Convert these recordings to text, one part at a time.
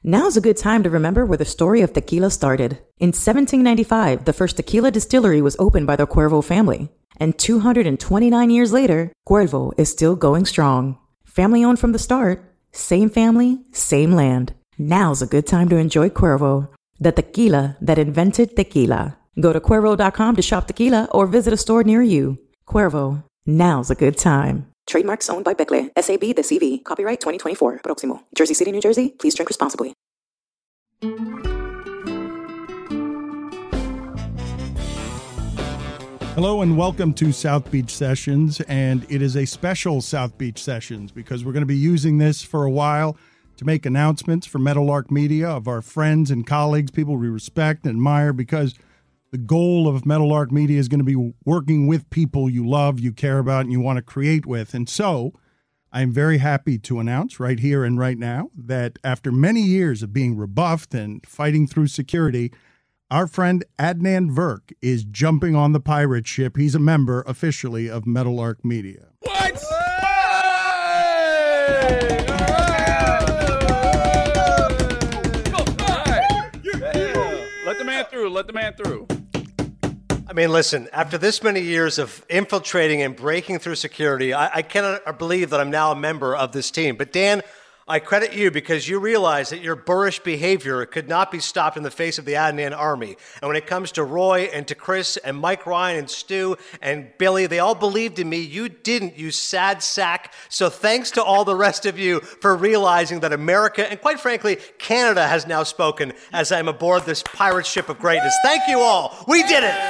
Now's a good time to remember where the story of tequila started. In 1795, the first tequila distillery was opened by the Cuervo family. And 229 years later, Cuervo is still going strong. Family owned from the start, same family, same land. Now's a good time to enjoy Cuervo, the tequila that invented tequila. Go to Cuervo.com to shop tequila or visit a store near you. Cuervo, now's a good time. Trademarks owned by Becle, SAB the CV. Copyright 2024. Próximo. Jersey City, New Jersey. Please drink responsibly. Hello and welcome to South Beach Sessions, and it is a special South Beach Sessions because we're going to be using this for a while to make announcements for Meadowlark Media of our friends and colleagues, people we respect and admire, because the goal of Meadowlark Media is going to be working with people you love, you care about, and you want to create with. And so I am very happy to announce right here and right now that after many years of being rebuffed and fighting through security, our friend Adnan Virk is jumping on the pirate ship. He's a member officially of Meadowlark Media. What? Let the man through. Let the man through. I mean, listen, after this many years of infiltrating and breaking through security, I cannot believe that I'm now a member of this team. But Dan, I credit you because you realize that your boorish behavior could not be stopped in the face of the Adnan army. And when it comes to Roy and to Chris and Mike Ryan and Stu and Billy, they all believed in me. You didn't, you sad sack. So thanks to all the rest of you for realizing that America and quite frankly, Canada has now spoken as I'm aboard this pirate ship of greatness. Thank you all. We did it.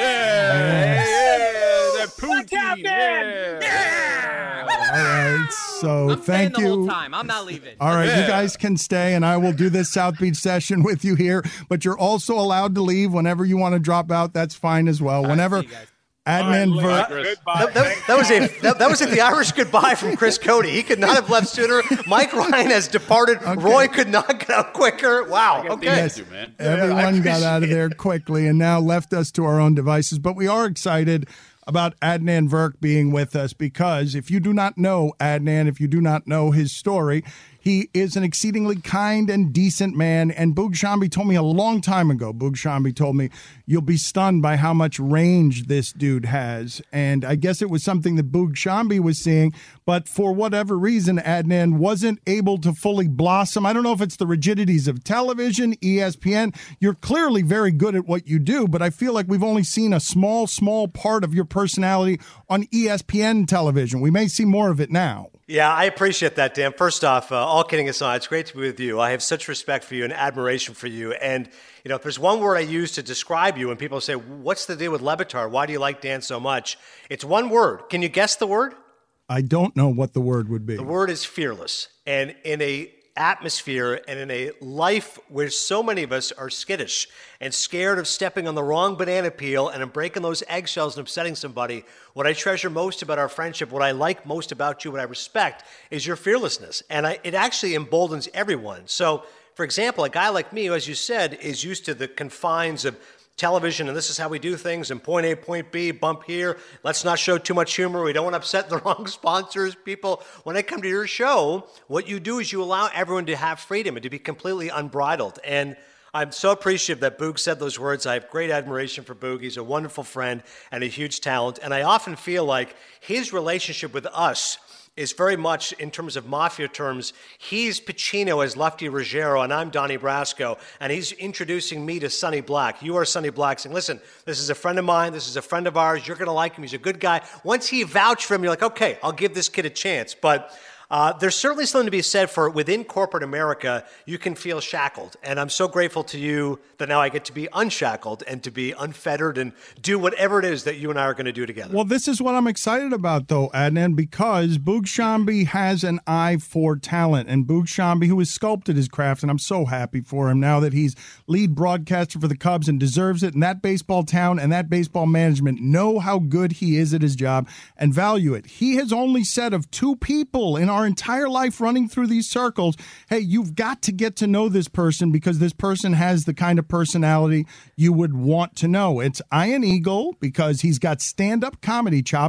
That poutine. Yeah. All right, so I'm thank staying you. the whole time. I'm not leaving. All right, you guys can stay, and I will do this South Beach session with you here. But you're also allowed to leave whenever you want to drop out. That's fine as well. Whenever Adnan Virk. That was the Irish goodbye from Chris Cody. He could not have left sooner. Mike Ryan has departed. Okay. Roy could not get out quicker. Wow. Okay. Yes, everyone got out of there quickly and now left us to our own devices. But we are excited about Adnan Virk being with us because if you do not know Adnan, if you do not know his story, he is an exceedingly kind and decent man. And Boog Shambi told me a long time ago, Boog Shambi told me, you'll be stunned by how much range this dude has. And I guess it was something that Boog Shambi was seeing. But for whatever reason, Adnan wasn't able to fully blossom. I don't know if it's the rigidities of television, ESPN. You're clearly very good at what you do, but I feel like we've only seen a small part of your personality on ESPN television. We may see more of it now. Yeah, I appreciate that, Dan. First off, all kidding aside, it's great to be with you. I have such respect for you and admiration for you. And, you know, if there's one word I use to describe you when people say, what's the deal with Le Batard? Why do you like Dan so much? It's one word. Can you guess the word? I don't know what the word would be. The word is fearless. And in a atmosphere and in a life where so many of us are skittish and scared of stepping on the wrong banana peel and breaking those eggshells and upsetting somebody, what I treasure most about our friendship, what I like most about you, what I respect, is your fearlessness. And it actually emboldens everyone. So, for example, a guy like me, who, as you said, is used to the confines of television, and this is how we do things, and point A, point B, bump here. Let's not show too much humor. We don't want to upset the wrong sponsors, people. When I come to your show, what you do is you allow everyone to have freedom and to be completely unbridled. And I'm so appreciative that Boog said those words. I have great admiration for Boog. He's a wonderful friend and a huge talent. And I often feel like his relationship with us is very much, in terms of mafia terms, he's Pacino as Lefty Ruggiero, and I'm Donnie Brasco, and he's introducing me to Sonny Black. You are Sonny Black, saying, listen, this is a friend of mine, this is a friend of ours, you're going to like him, he's a good guy. Once he vouched for him, you're like, okay, I'll give this kid a chance. But there's certainly something to be said for within corporate America, you can feel shackled. And I'm so grateful to you that now I get to be unshackled and to be unfettered and do whatever it is that you and I are going to do together. Well, this is what I'm excited about, though, Adnan, because Boog Shambi has an eye for talent. And Boog Shambi, who has sculpted his craft, and I'm so happy for him now that he's lead broadcaster for the Cubs and deserves it. And that baseball town and that baseball management know how good he is at his job and value it. He has only said of two people in our entire life running through these circles, hey, you've got to get to know this person because this person has the kind of personality you would want to know. It's Ian Eagle because he's got stand-up comedy chops,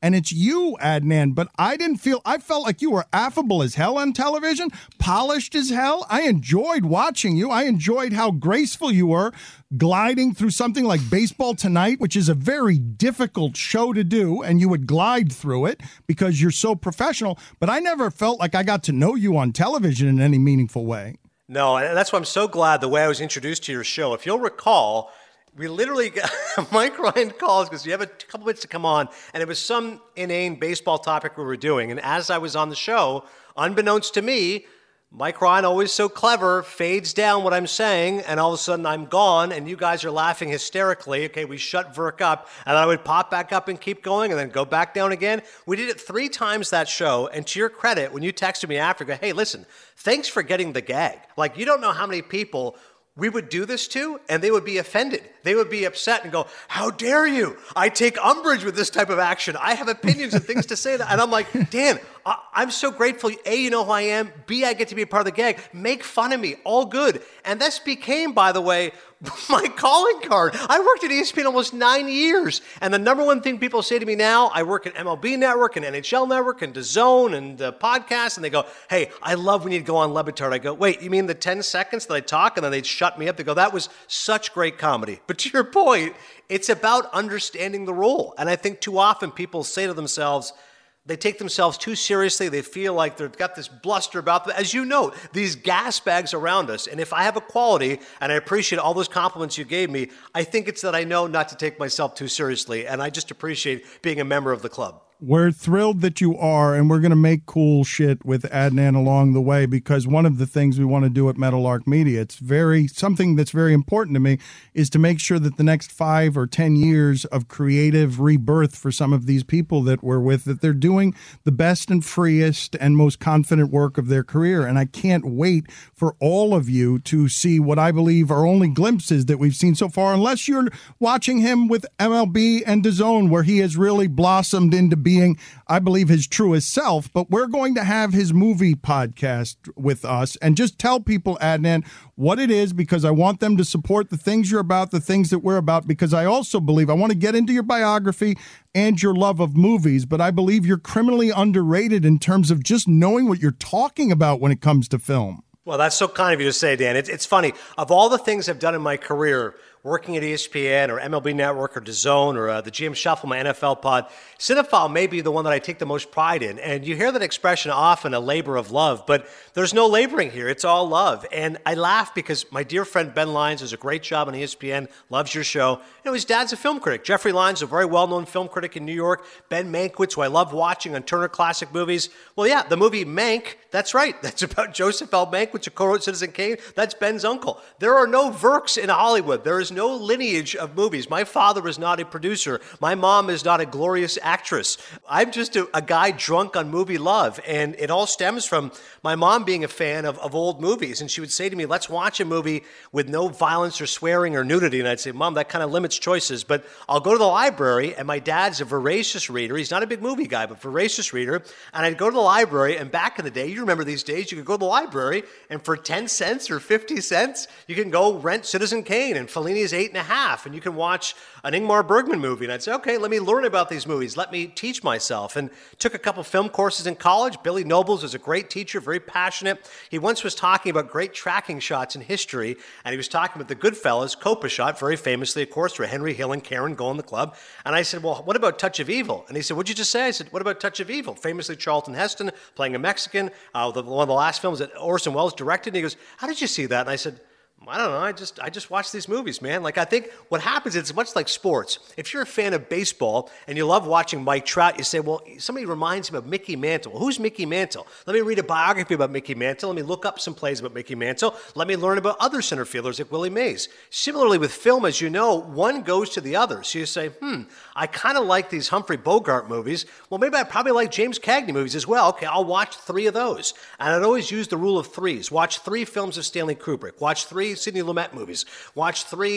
and it's you, Adnan. But I felt like you were affable as hell on television, polished as hell. I enjoyed watching you. I enjoyed how graceful you were gliding through something like Baseball Tonight, which is a very difficult show to do, and you would glide through it because you're so professional. But I never felt like I got to know you on television in any meaningful way. No, and that's why I'm so glad the way I was introduced to your show. If you'll recall, we literally got Mike Ryan calls because you have a couple minutes to come on, and it was some inane baseball topic we were doing. And as I was on the show, unbeknownst to me, Mike Ryan, always so clever, fades down what I'm saying, and all of a sudden I'm gone, and you guys are laughing hysterically. Okay, we shut Verk up, and I would pop back up and keep going, and then go back down again. We did it 3 times that show, and to your credit, when you texted me after, go, hey, listen, thanks for getting the gag. Like, you don't know how many people we would do this to, and they would be offended. They would be upset and go, how dare you? I take umbrage with this type of action. I have opinions and things to say. And I'm like, Dan, I'm so grateful. A, you know who I am. B, I get to be a part of the gag. Make fun of me. All good. And this became, by the way, my calling card. I worked at ESPN almost 9 years. And the number one thing people say to me now, I work at MLB Network and NHL Network and DAZN and the podcast. And they go, hey, I love when you go on Le Batard. I go, wait, you mean the 10 seconds that I talk? And then they'd shut me up. They go, that was such great comedy. But to your point, it's about understanding the role. And I think too often people say to themselves, they take themselves too seriously. They feel like they've got this bluster about them. As you know, these gas bags around us. And if I have a quality, and I appreciate all those compliments you gave me, I think it's that I know not to take myself too seriously. And I just appreciate being a member of the club. We're thrilled that you are, and we're going to make cool shit with Adnan along the way, because one of the things we want to do at Meadowlark Media, it's something that's very important to me, is to make sure that the next 5 or 10 years of creative rebirth for some of these people that we're with, that they're doing the best and freest and most confident work of their career. And I can't wait for all of you to see what I believe are only glimpses that we've seen so far, unless you're watching him with MLB and DAZN, where he has really blossomed into being, I believe, his truest self. But we're going to have his movie podcast with us, and just tell people, Adnan, what it is, because I want them to support the things you're about, the things that we're about, because I also believe, I want to get into your biography and your love of movies, but I believe you're criminally underrated in terms of just knowing what you're talking about when it comes to film. Well, that's so kind of you to say, Dan. It's funny. Of all the things I've done in my career, working at ESPN or MLB Network or DAZN or the GM Shuffle, my NFL pod, Cinephile may be the one that I take the most pride in. And you hear that expression often, a labor of love, but there's no laboring here. It's all love. And I laugh because my dear friend Ben Lyons does a great job on ESPN, loves your show. You know, his dad's a film critic. Jeffrey Lyons, a very well-known film critic in New York. Ben Mankiewicz, who I love watching on Turner Classic Movies. Well, yeah, the movie Mank, that's right. That's about Joseph L. Mankiewicz, who co-wrote Citizen Kane. That's Ben's uncle. There are no Verks in Hollywood. There is no lineage of movies. My father is not a producer. My mom is not a glorious actress. I'm just a guy drunk on movie love. And it all stems from my mom being a fan of old movies. And she would say to me, let's watch a movie with no violence or swearing or nudity. And I'd say, Mom, that kind of limits choices. But I'll go to the library, and my dad's a voracious reader. He's not a big movie guy, but voracious reader. And I'd go to the library, and back in the day, you remember these days, you could go to the library, and for 10 cents or 50 cents, you can go rent Citizen Kane and Fellini's 8.5, and you can watch an Ingmar Bergman movie. And I'd say, okay, let me learn about these movies. Let me teach myself. And took a couple film courses in college. Billy Nobles was a great teacher, very passionate. He once was talking about great tracking shots in history, and he was talking about the Goodfellas Copa shot, very famously, of course, where Henry Hill and Karen go in the club. And I said, well, what about Touch of Evil? And he said, what'd you just say? I said, what about Touch of Evil? Famously, Charlton Heston playing a Mexican, one of the last films that Orson Welles directed. And he goes, how did you see that? And I said, I don't know. I just watch these movies, man. Like, I think what happens, it's much like sports. If you're a fan of baseball and you love watching Mike Trout, you say, well, somebody reminds me of Mickey Mantle. Well, who's Mickey Mantle? Let me read a biography about Mickey Mantle. Let me look up some plays about Mickey Mantle. Let me learn about other center fielders like Willie Mays. Similarly with film, as you know, one goes to the other. So you say, I kind of like these Humphrey Bogart movies. Well, maybe I probably like James Cagney movies as well. Okay, I'll watch 3 of those. And I'd always use the rule of 3s. Watch 3 films of Stanley Kubrick. Watch 3 Sidney Lumet movies. Watch 3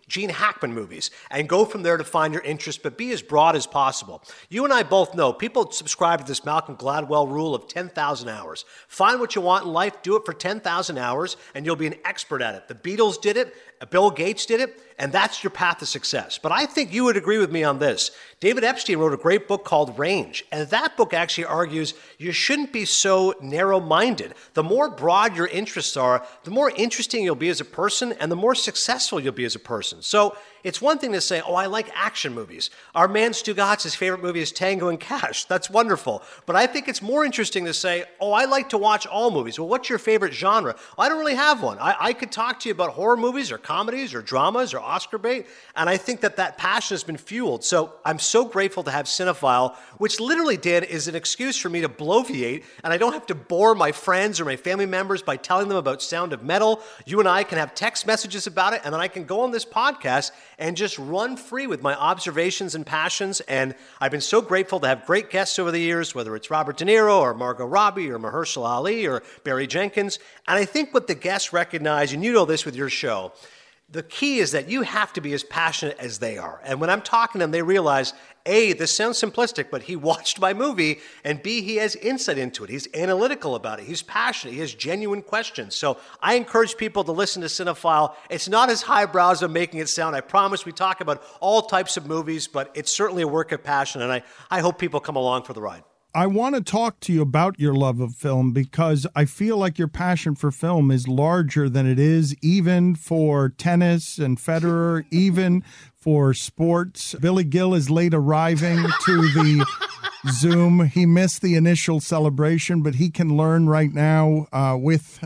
Gene Hackman movies, and go from there to find your interest, but be as broad as possible. You and I both know people subscribe to this Malcolm Gladwell rule of 10,000 hours. Find what you want in life, do it for 10,000 hours, and you'll be an expert at it. The Beatles did it, Bill Gates did it, and that's your path to success. But I think you would agree with me on this. David Epstein wrote a great book called Range, and that book actually argues you shouldn't be so narrow-minded. The more broad your interests are, the more interesting you'll be as a person, and the more successful you'll be as a person. So it's one thing to say, oh, I like action movies. Our man Stugatz's favorite movie is Tango and Cash. That's wonderful. But I think it's more interesting to say, oh, I like to watch all movies. Well, what's your favorite genre? I don't really have one. I could talk to you about horror movies or comedies or dramas or Oscar bait, and I think that passion has been fueled. So I'm so grateful to have Cinephile, which literally, Dan, is an excuse for me to bloviate, and I don't have to bore my friends or my family members by telling them about Sound of Metal. You and I can have text messages about it, and then I can go on this podcast and just run free with my observations and passions. And I've been so grateful to have great guests over the years, whether it's Robert De Niro or Margot Robbie or Mahershala Ali or Barry Jenkins. And I think what the guests recognize, and you know this with your show, the key is that you have to be as passionate as they are. And when I'm talking to them, they realize, A, this sounds simplistic, but he watched my movie, and B, he has insight into it. He's analytical about it. He's passionate. He has genuine questions. So I encourage people to listen to Cinephile. It's not as highbrow as I'm making it sound. I promise we talk about all types of movies, but it's certainly a work of passion, and I hope people come along for the ride. I want to talk to you about your love of film because I feel like your passion for film is larger than it is even for tennis and Federer, even for sports. Billy Gill is late arriving to the Zoom. He missed the initial celebration, but he can learn right now with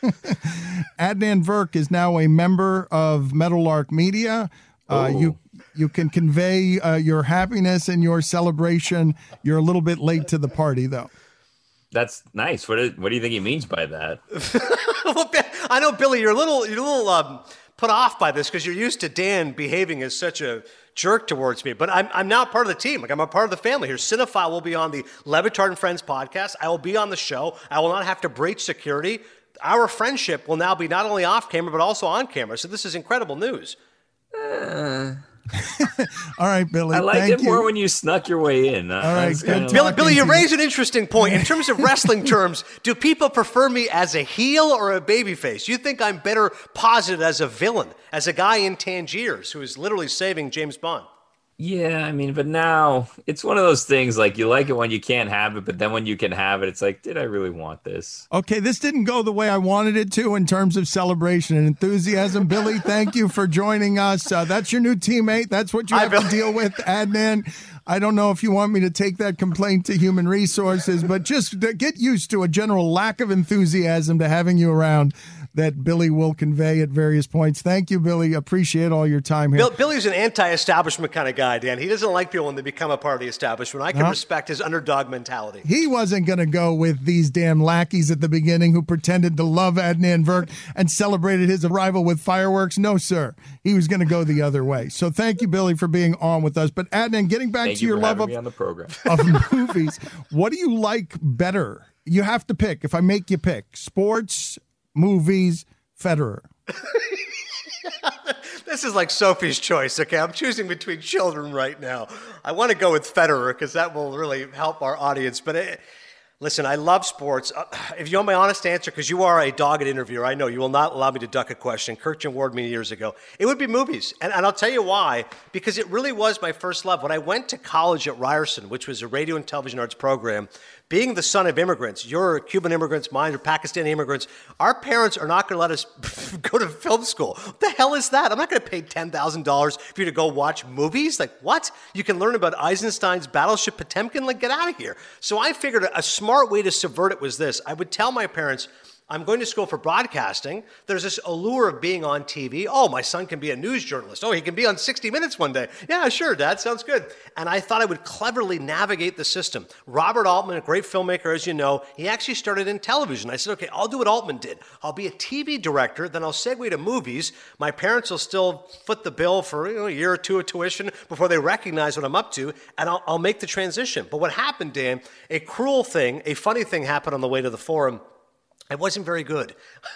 Adnan Virk is now a member of Meadowlark Media. You can convey your happiness and your celebration. You're a little bit late to the party, though. That's nice. What do you think he means by that? Well, I know, Billy, you're a little put off by this because you're used to Dan behaving as such a jerk towards me. But I'm now part of the team. Like, I'm a part of the family here. Cinephile will be on the Le Batard and Friends podcast. I will be on the show. I will not have to breach security. Our friendship will now be not only off camera but also on camera. So this is incredible news. All right, Billy. I liked it more when you snuck your way in. All right, good. Billy, you raise an interesting point. In terms of wrestling terms, do people prefer me as a heel or a babyface? You think I'm better posited as a villain, as a guy in Tangiers who is literally saving James Bond? Yeah, I mean, but now it's one of those things like you like it when you can't have it, but then when you can have it, it's like, did I really want this? Okay, this didn't go the way I wanted it to in terms of celebration and enthusiasm. Billy, thank you for joining us. That's your new teammate. That's what you have to deal with, Adnan. I don't know if you want me to take that complaint to Human Resources, but just get used to a general lack of enthusiasm to having you around that Billy will convey at various points. Thank you, Billy. Appreciate all your time here. Billy's an anti-establishment kind of guy, Dan. He doesn't like people when they become a part of the establishment. I can respect his underdog mentality. He wasn't going to go with these damn lackeys at the beginning who pretended to love Adnan Virk and celebrated his arrival with fireworks. No, sir. He was going to go the other way. So thank you, Billy, for being on with us. But Adnan, getting back to your love of, me on the program. of movies, what do you like better? You have to pick. If I make you pick, sports, movies, Federer. This is like Sophie's Choice, okay? I'm choosing between children right now. I want to go with Federer because that will really help our audience. But listen, I love sports. If you want my honest answer, because you are a dogged interviewer, I know you will not allow me to duck a question. Kirkjan warned me years ago. It would be movies. And I'll tell you why. Because it really was my first love. When I went to college at Ryerson, which was a radio and television arts program, being the son of immigrants, you're Cuban immigrants, mine are Pakistani immigrants, our parents are not going to let us go to film school. What the hell is that? I'm not going to pay $10,000 for you to go watch movies? Like, what? You can learn about Eisenstein's Battleship Potemkin? Like, get out of here. So I figured a smart way to subvert it was this. I would tell my parents, I'm going to school for broadcasting. There's this allure of being on TV. Oh, my son can be a news journalist. Oh, he can be on 60 Minutes one day. Yeah, sure, Dad, sounds good. And I thought I would cleverly navigate the system. Robert Altman, a great filmmaker, as you know, he actually started in television. I said, okay, I'll do what Altman did. I'll be a TV director, then I'll segue to movies. My parents will still foot the bill for a year or two of tuition before they recognize what I'm up to, and I'll make the transition. But what happened, Dan, a cruel thing, a funny thing happened on the way to the forum. I wasn't very good.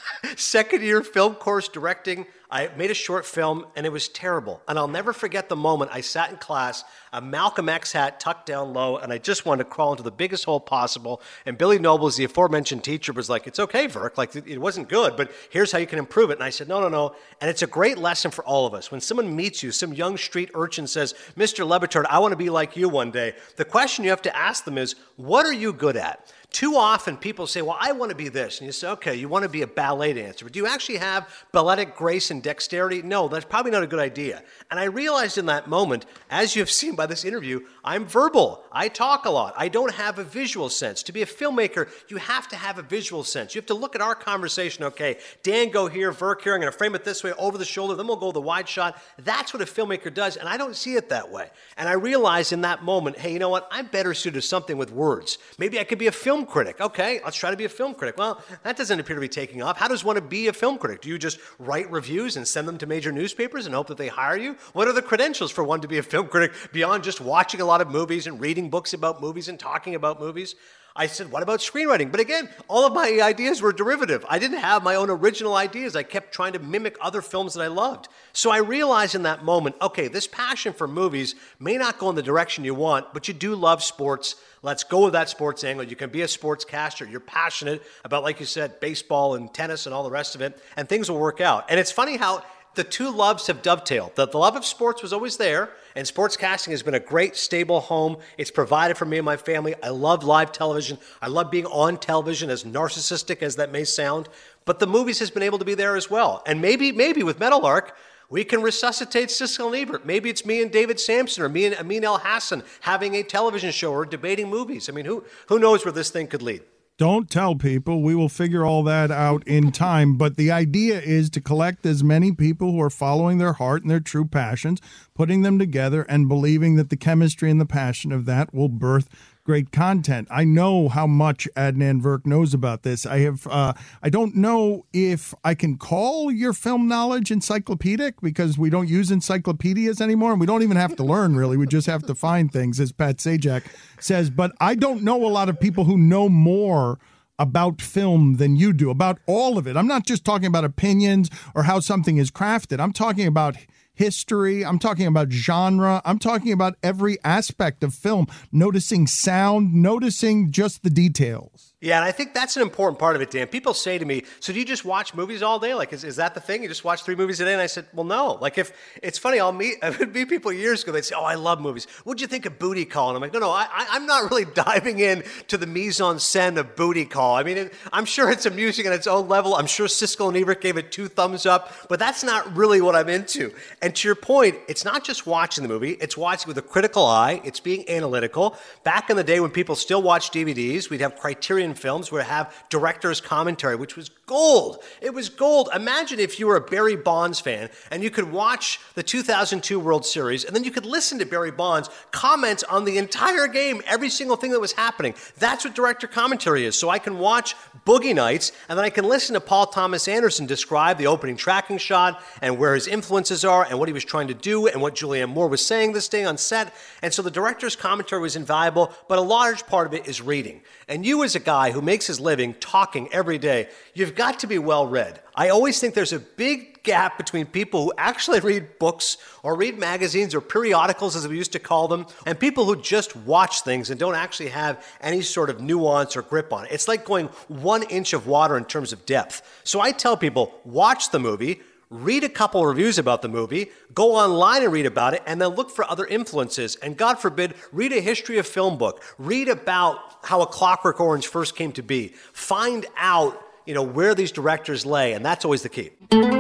Second year film course directing, I made a short film and it was terrible. And I'll never forget the moment I sat in class, a Malcolm X hat tucked down low, and I just wanted to crawl into the biggest hole possible. And Billy Nobles, the aforementioned teacher, was like, "It's okay, Verk, like it wasn't good, but here's how you can improve it." And I said, no. And it's a great lesson for all of us. When someone meets you, some young street urchin says, "Mr. Le Batard, I want to be like you one day." The question you have to ask them is, what are you good at? Too often people say, "Well, I want to be this." And you say, "Okay, you want to be a ballet dancer, but do you actually have balletic grace and dexterity?" No, that's probably not a good idea. And I realized in that moment, as you have seen by this interview, I'm verbal. I talk a lot. I don't have a visual sense. To be a filmmaker, you have to have a visual sense. You have to look at our conversation. Okay, Dan, go here, Verk here. I'm going to frame it this way, over the shoulder. Then we'll go the wide shot. That's what a filmmaker does, and I don't see it that way. And I realized in that moment, hey, you know what? I'm better suited to something with words. Maybe I could be a film critic. Okay, let's try to be a film critic. Well, that doesn't appear to be taking off. How does one be a film critic? Do you just write reviews and send them to major newspapers and hope that they hire you? What are the credentials for one to be a film critic beyond just watching a lot of movies and reading books about movies and talking about movies? I said, what about screenwriting? But again, all of my ideas were derivative. I didn't have my own original ideas. I kept trying to mimic other films that I loved. So I realized in that moment, okay, this passion for movies may not go in the direction you want, but you do love sports. Let's go with that sports angle. You can be a sportscaster. You're passionate about, like you said, baseball and tennis and all the rest of it, and things will work out. And it's funny how the two loves have dovetailed. The love of sports was always there, and sportscasting has been a great, stable home. It's provided for me and my family. I love live television. I love being on television, as narcissistic as that may sound. But the movies has been able to be there as well. And maybe with Meadowlark, we can resuscitate Siskel and Ebert. Maybe it's me and David Sampson, or me and Amin El Hassan having a television show or debating movies. I mean, who knows where this thing could lead? Don't tell people. We will figure all that out in time. But the idea is to collect as many people who are following their heart and their true passions, putting them together and believing that the chemistry and the passion of that will birth great content. I know how much Adnan Virk knows about this. I don't know if I can call your film knowledge encyclopedic, because we don't use encyclopedias anymore, and we don't even have to learn, really. We just have to find things, as Pat Sajak says. But I don't know a lot of people who know more about film than you do, about all of it. I'm not just talking about opinions or how something is crafted. I'm talking about history. I'm talking about genre. I'm talking about every aspect of film, noticing sound, noticing just the details. Yeah, and I think that's an important part of it, Dan. People say to me, "So do you just watch movies all day? Like, is that the thing? You just watch 3 movies a day?" And I said, well, no. Like, if it's funny, I would meet people years ago. They'd say, "Oh, I love movies. What'd you think of Booty Call?" And I'm like, no, I'm not really diving in to the mise-en-scène of Booty Call. I mean, I'm sure it's amusing on its own level. I'm sure Siskel and Ebert gave it 2 thumbs up, but that's not really what I'm into. And to your point, it's not just watching the movie. It's watching with a critical eye. It's being analytical. Back in the day when people still watched DVDs, we'd have Criterion films where have director's commentary, which was gold. It was gold. Imagine if you were a Barry Bonds fan and you could watch the 2002 World Series, and then you could listen to Barry Bonds comment on the entire game, every single thing that was happening. That's what director commentary is. So I can watch Boogie Nights, and then I can listen to Paul Thomas Anderson describe the opening tracking shot and where his influences are and what he was trying to do and what Julianne Moore was saying this day on set. And so the director's commentary was invaluable, but a large part of it is reading. And you, as a guy who makes his living talking every day, you've got to be well read. I always think there's a big gap between people who actually read books or read magazines or periodicals, as we used to call them, and people who just watch things and don't actually have any sort of nuance or grip on it. It's like going 1 inch of water in terms of depth. So I tell people, watch the movie, read a couple reviews about the movie, go online and read about it, and then look for other influences. And God forbid, read a history of film book. Read about how A Clockwork Orange first came to be. Find out, where these directors lay, and that's always the key.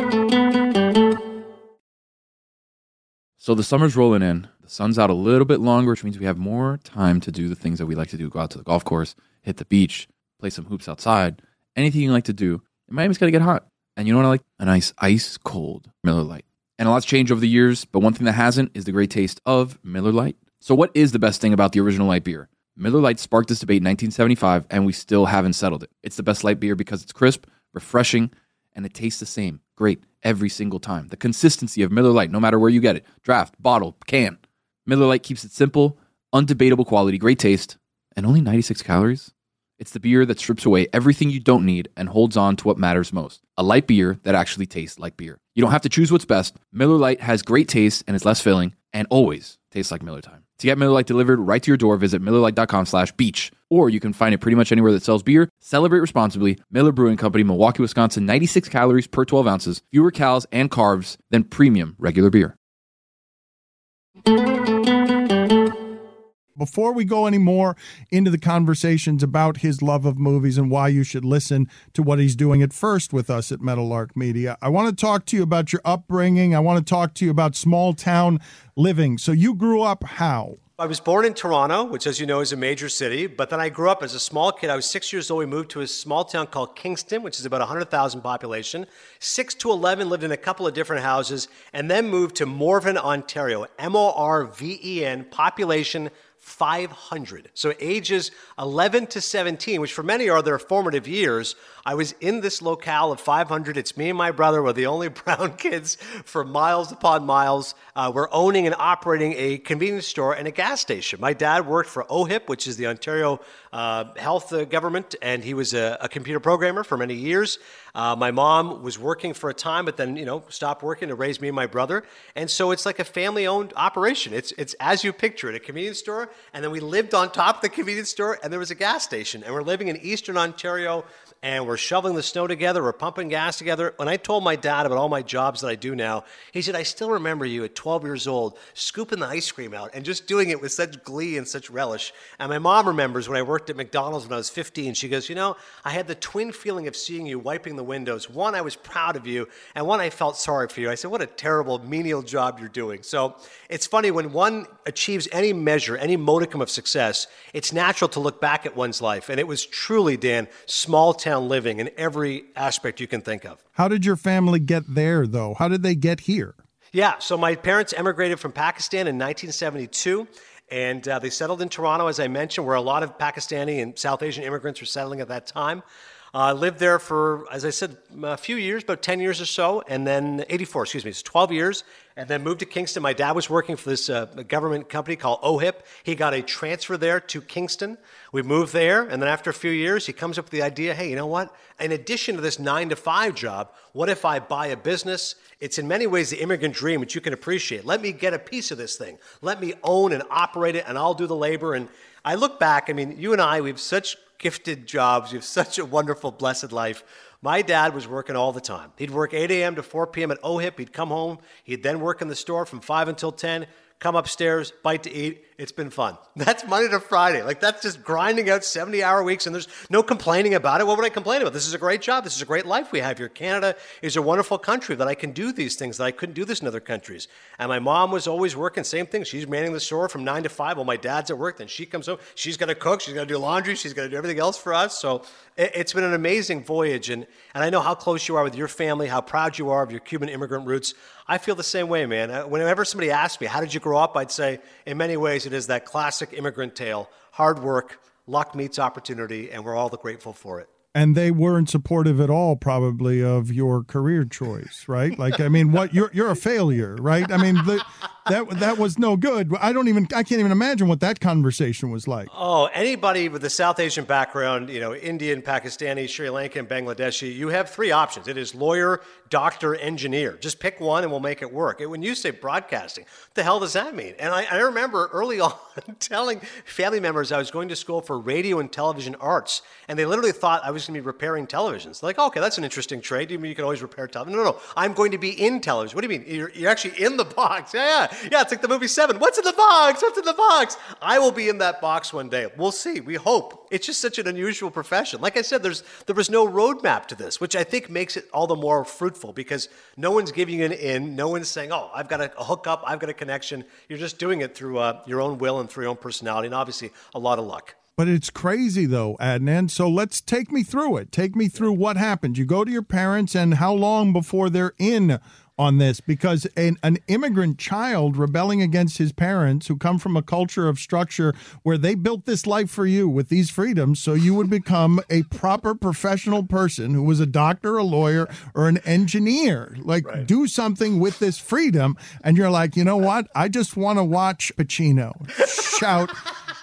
So the summer's rolling in. The sun's out a little bit longer, which means we have more time to do the things that we like to do. Go out to the golf course, hit the beach, play some hoops outside. Anything you like to do. And Miami's got to get hot. And you know what I like? A nice ice-cold Miller Lite. And a lot's changed over the years, but one thing that hasn't is the great taste of Miller Lite. So what is the best thing about the original light beer? Miller Lite sparked this debate in 1975, and we still haven't settled it. It's the best light beer because it's crisp, refreshing, and it tastes the same. Great every single time. The consistency of Miller Lite, no matter where you get it, draft, bottle, can. Miller Lite keeps it simple, undebatable quality, great taste, and only 96 calories. It's the beer that strips away everything you don't need and holds on to what matters most. A light beer that actually tastes like beer. You don't have to choose what's best. Miller Lite has great taste and is less filling and always tastes like Miller time. To get Miller Lite delivered right to your door, visit MillerLite.com/beach. Or you can find it pretty much anywhere that sells beer. Celebrate responsibly. Miller Brewing Company, Milwaukee, Wisconsin. 96 calories per 12 ounces. Fewer calories and carbs than premium regular beer. Before we go any more into the conversations about his love of movies and why you should listen to what he's doing at First with us at Meadowlark Media, I want to talk to you about your upbringing. I want to talk to you about small town living. So you grew up how? I was born in Toronto, which, as you know, is a major city. But then I grew up as a small kid. I was 6 years old. We moved to a small town called Kingston, which is about 100,000 population. 6 to 11, lived in a couple of different houses, and then moved to Morven, Ontario. Morven, population 500. So ages 11 to 17, which for many are their formative years. I was in this locale of 500. It's me and my brother. We're the only brown kids for miles upon miles. We're owning and operating a convenience store and a gas station. My dad worked for OHIP, which is the Ontario Health Government, and he was a computer programmer for many years. My mom was working for a time, but then, stopped working to raise me and my brother. And so it's like a family-owned operation. It's as you picture it, a convenience store, and then we lived on top of the convenience store, and there was a gas station. And we're living in Eastern Ontario, and we're shoveling the snow together, we're pumping gas together. When I told my dad about all my jobs that I do now, he said, I still remember you at 12 years old, scooping the ice cream out and just doing it with such glee and such relish. And my mom remembers when I worked at McDonald's when I was 15, she goes, I had the twin feeling of seeing you wiping the windows. One, I was proud of you, and one, I felt sorry for you. I said, what a terrible, menial job you're doing. So it's funny, when one achieves any measure, any modicum of success, it's natural to look back at one's life. And it was truly, Dan, small town living in every aspect you can think of. How did your family get there, though? How did they get here? Yeah, so my parents emigrated from Pakistan in 1972, and they settled in Toronto, as I mentioned, where a lot of Pakistani and South Asian immigrants were settling at that time. Lived there for, as I said, a few years, about 10 years or so, and then 12 years, and then moved to Kingston. My dad was working for this government company called OHIP. He got a transfer there to Kingston. We moved there, and then after a few years, he comes up with the idea, hey, you know what? In addition to this 9-to-5 job, what if I buy a business? It's in many ways the immigrant dream, which you can appreciate. Let me get a piece of this thing. Let me own and operate it, and I'll do the labor. And I look back, you and I, we have such gifted jobs. You have such a wonderful, blessed life. My dad was working all the time. He'd work 8 a.m. to 4 p.m. at OHIP. He'd come home. He'd then work in the store from 5 until 10, come upstairs, bite to eat. It's been fun. That's Monday to Friday. That's just grinding out 70-hour weeks, and there's no complaining about it. What would I complain about? This is a great job. This is a great life we have here. Canada is a wonderful country that I can do these things that I couldn't do this in other countries. And my mom was always working, same thing. She's manning the store from 9 to 5 while my dad's at work. Then she comes home. She's got to cook. She's got to do laundry. She's got to do everything else for us. So it's been an amazing voyage. And I know how close you are with your family, how proud you are of your Cuban immigrant roots. I feel the same way, man. Whenever somebody asks me, how did you grow up? I'd say, in many ways, it is that classic immigrant tale. Hard work, luck meets opportunity, and we're all grateful for it. And they weren't supportive at all, probably, of your career choice, right? What you're a failure, right? That was no good. I can't even imagine what that conversation was like. Oh, anybody with a South Asian background, Indian, Pakistani, Sri Lankan, Bangladeshi, you have 3 options. It is lawyer, doctor, engineer. Just pick one and we'll make it work. When you say broadcasting, what the hell does that mean? And I remember early on telling family members I was going to school for radio and television arts, and they literally thought I was going to be repairing televisions. They're like, okay, that's an interesting trade. You can always repair television. No, I'm going to be in television. What do you mean? You're actually in the box. Yeah, it's like the movie Seven. What's in the box? What's in the box? I will be in that box one day. We'll see. We hope. It's just such an unusual profession. Like I said, there was no roadmap to this, which I think makes it all the more fruitful because no one's giving you an in. No one's saying, oh, I've got a hookup. I've got a connection. You're just doing it through your own will and through your own personality and obviously a lot of luck. But it's crazy, though, Adnan. So let's take me through it. Take me through what happened. You go to your parents, and how long before they're in on this? Because an immigrant child rebelling against his parents who come from a culture of structure where they built this life for you with these freedoms so you would become a proper professional person who was a doctor, a lawyer, or an engineer. Right. Do something with this freedom. And you're like, you know what? I just want to watch Pacino shout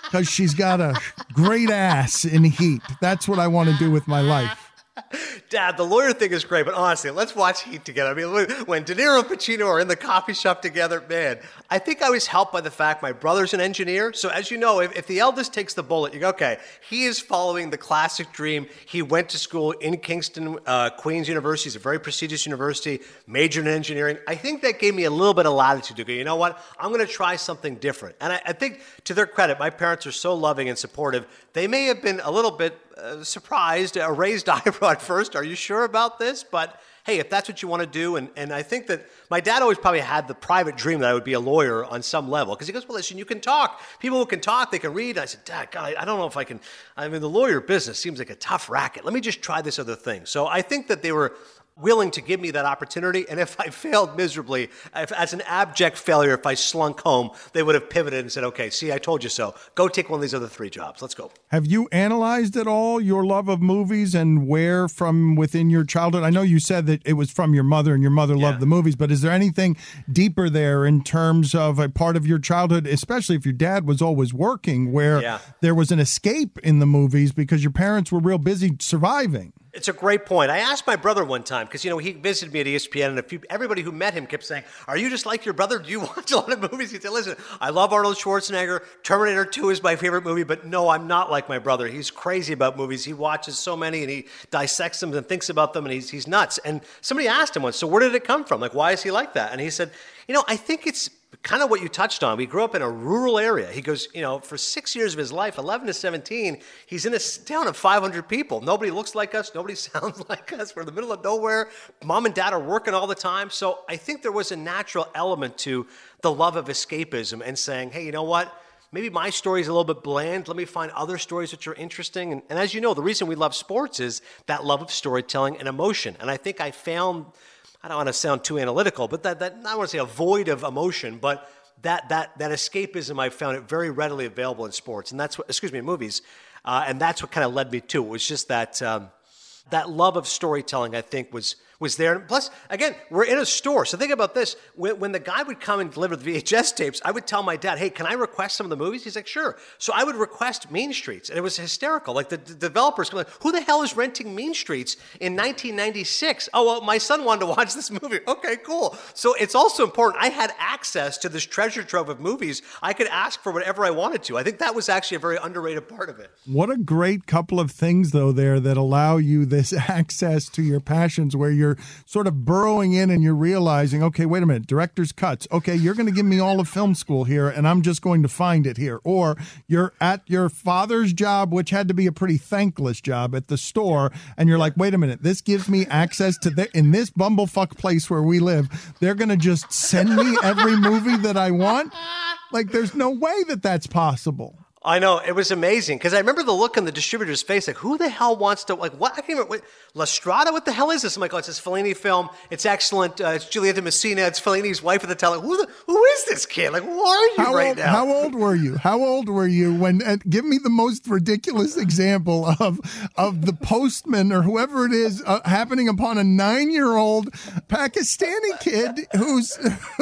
because she's got a great ass in Heat. That's what I want to do with my life. Dad, the lawyer thing is great, but honestly, let's watch Heat together. I mean, when De Niro and Pacino are in the coffee shop together, man, I think I was helped by the fact my brother's an engineer. So as you know, if the eldest takes the bullet, you go, okay, he is following the classic dream. He went to school in Kingston, Queen's University. It's a very prestigious university, majored in engineering. I think that gave me a little bit of latitude to go, you know what? I'm going to try something different. And I think, to their credit, my parents are so loving and supportive. They may have been a little bit surprised, a raised eyebrow at first. Are you sure about this? But hey, if that's what you want to do, and I think that my dad always probably had the private dream that I would be a lawyer on some level, because he goes, well, listen, you can talk. People who can talk, they can read. And I said, Dad, God, I don't know if I can. I mean, the lawyer business seems like a tough racket. Let me just try this other thing. So I think that they were willing to give me that opportunity. And if I failed miserably, as an abject failure, if I slunk home, they would have pivoted and said, okay, see, I told you so. Go take one of these other 3 jobs. Let's go. Have you analyzed at all your love of movies and where from within your childhood? I know you said that it was from your mother and your mother loved the movies, but is there anything deeper there in terms of a part of your childhood, especially if your dad was always working, where there was an escape in the movies because your parents were real busy surviving? It's a great point. I asked my brother one time, because, he visited me at ESPN, and everybody who met him kept saying, are you just like your brother? Do you watch a lot of movies? He said, listen, I love Arnold Schwarzenegger. Terminator 2 is my favorite movie, but no, I'm not like my brother. He's crazy about movies. He watches so many, and he dissects them and thinks about them, and he's nuts. And somebody asked him once, so where did it come from? Like, why is he like that? And he said, I think it's kind of what you touched on. We grew up in a rural area. He goes, for 6 years of his life, 11 to 17, he's in a town of 500 people. Nobody looks like us. Nobody sounds like us. We're in the middle of nowhere. Mom and dad are working all the time. So I think there was a natural element to the love of escapism and saying, hey, you know what? Maybe my story is a little bit bland. Let me find other stories which are interesting. And as you know, the reason we love sports is that love of storytelling and emotion. And I think I found, I don't want to sound too analytical, but that I don't want to say a void of emotion, but that escapism, I found it very readily available in sports, and that's what, in movies, and that's what kind of led me to it. Was just that love of storytelling, I think, was there. And plus, again, we're in a store. So think about this. When the guy would come and deliver the VHS tapes, I would tell my dad, hey, can I request some of the movies? He's like, sure. So I would request Mean Streets. And it was hysterical. Like the developers come like, who the hell is renting Mean Streets in 1996? Oh, well, my son wanted to watch this movie. Okay, cool. So it's also important. I had access to this treasure trove of movies. I could ask for whatever I wanted to. I think that was actually a very underrated part of it. What a great couple of things, though, there that allow you this access to your passions where you're sort of burrowing in and you're realizing, okay, wait a minute, director's cuts. Okay, you're going to give me all of film school here, and I'm just going to find it here. Or you're at your father's job, which had to be a pretty thankless job at the store, and you're like, wait a minute, this gives me access to in this bumblefuck place where we live, they're going to just send me every movie that I want? Like, there's no way that that's possible. I know, it was amazing, because I remember the look on the distributor's face, like, who the hell wants to, like, what? I can't remember, La Strada, what the hell is this? I'm like, oh, it's this Fellini film, it's excellent, it's Giulietta Messina, it's Fellini's wife at the time. Like, who is this kid? Like, who are you now? How old were you? How old were you when, give me the most ridiculous example of the postman or whoever it is happening upon a 9-year-old Pakistani kid who's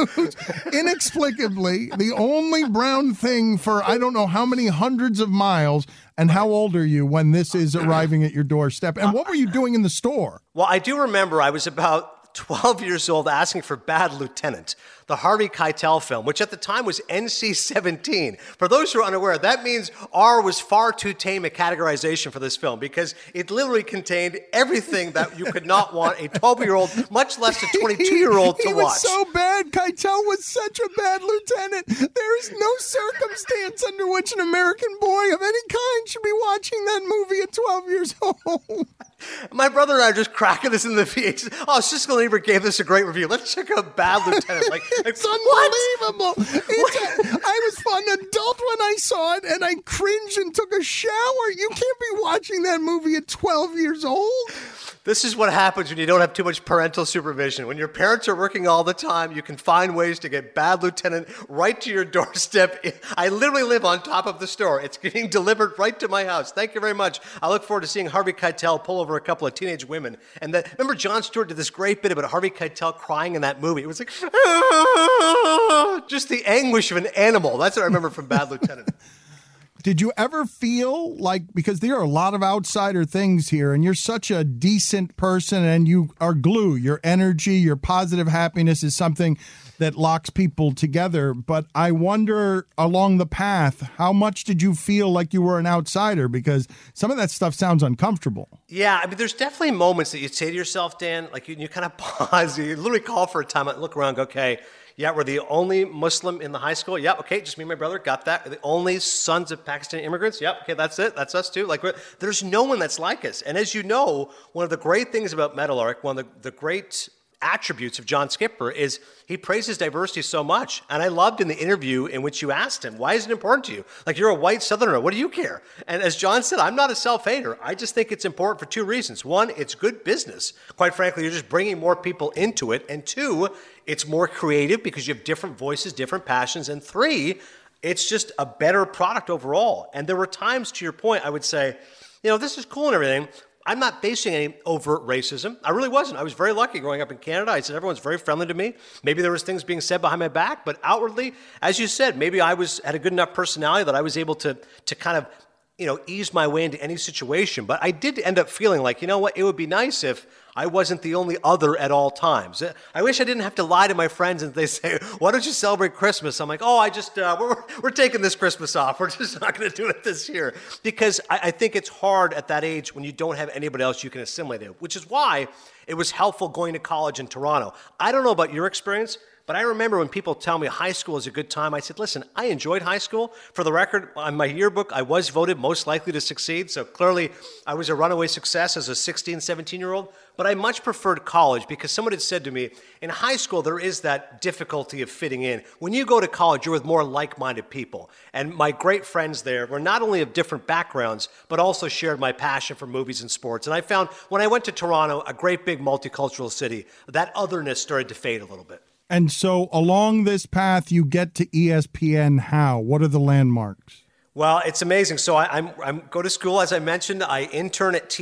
inexplicably the only brown thing for I don't know how many hundreds of miles. And how old are you when this is arriving at your doorstep? And what were you doing in the store? Well, I do remember I was about 12 years old asking for Bad Lieutenant, the Harvey Keitel film, which at the time was NC-17. For those who are unaware, that means R was far too tame a categorization for this film because it literally contained everything that you could not want a 12-year-old, much less a 22-year-old to watch. He was so bad. Keitel was such a bad lieutenant. There is no circumstance under which an American boy of any kind should be watching that movie at 12 years old. My brother and I are just cracking this in the VHS. Oh, Siskel and Ebert gave this a great review. Let's check out Bad Lieutenant. It's unbelievable. I was an adult when I saw it, and I cringed and took a shower. You can't be watching that movie at 12 years old. This is what happens when you don't have too much parental supervision. When your parents are working all the time, you can find ways to get Bad Lieutenant right to your doorstep. I literally live on top of the store. It's getting delivered right to my house. Thank you very much. I look forward to seeing Harvey Keitel pull over a couple of teenage women. And remember Jon Stewart did this great bit about Harvey Keitel crying in that movie. It was like, just the anguish of an animal. That's what I remember from Bad Lieutenant. Did you ever feel like, because there are a lot of outsider things here, and you're such a decent person and you are glue, your energy, your positive happiness is something that locks people together. But I wonder, along the path, how much did you feel like you were an outsider? Because some of that stuff sounds uncomfortable. Yeah, I mean, there's definitely moments that you say to yourself, Dan, like you kind of pause, you literally call for a time, look around, go, okay, yeah, we're the only Muslim in the high school. Yeah, okay, just me and my brother, got that. We're the only sons of Pakistani immigrants. Yep, okay, that's it. That's us too. Like, there's no one that's like us. And as you know, one of the great things about Meadowlark, one of the great attributes of John Skipper is he praises diversity so much. And I loved in the interview in which you asked him, why is it important to you? Like, you're a white Southerner. What do you care? And as John said, I'm not a self-hater. I just think it's important for two reasons. One, it's good business. Quite frankly, you're just bringing more people into it. And two, it's more creative because you have different voices, different passions. And three, it's just a better product overall. And there were times, to your point, I would say, this is cool and everything. I'm not facing any overt racism. I really wasn't. I was very lucky growing up in Canada. I said everyone's very friendly to me. Maybe there was things being said behind my back, but outwardly, as you said, maybe I had a good enough personality that I was able to kind of, ease my way into any situation. But I did end up feeling like, you know what, it would be nice if I wasn't the only other at all times. I wish I didn't have to lie to my friends and they say, why don't you celebrate Christmas? I'm like, oh, I just, we're taking this Christmas off. We're just not going to do it this year. Because I think it's hard at that age when you don't have anybody else you can assimilate it, which is why it was helpful going to college in Toronto. I don't know about your experience, but I remember when people tell me high school is a good time, I said, listen, I enjoyed high school. For the record, on my yearbook, I was voted most likely to succeed. So clearly, I was a runaway success as a 16, 17-year-old. But I much preferred college because someone had said to me, in high school, there is that difficulty of fitting in. When you go to college, you're with more like-minded people. And my great friends there were not only of different backgrounds, but also shared my passion for movies and sports. And I found when I went to Toronto, a great big multicultural city, that otherness started to fade a little bit. And so along this path, you get to ESPN how? What are the landmarks? Well, it's amazing. So I go to school, as I mentioned. I intern at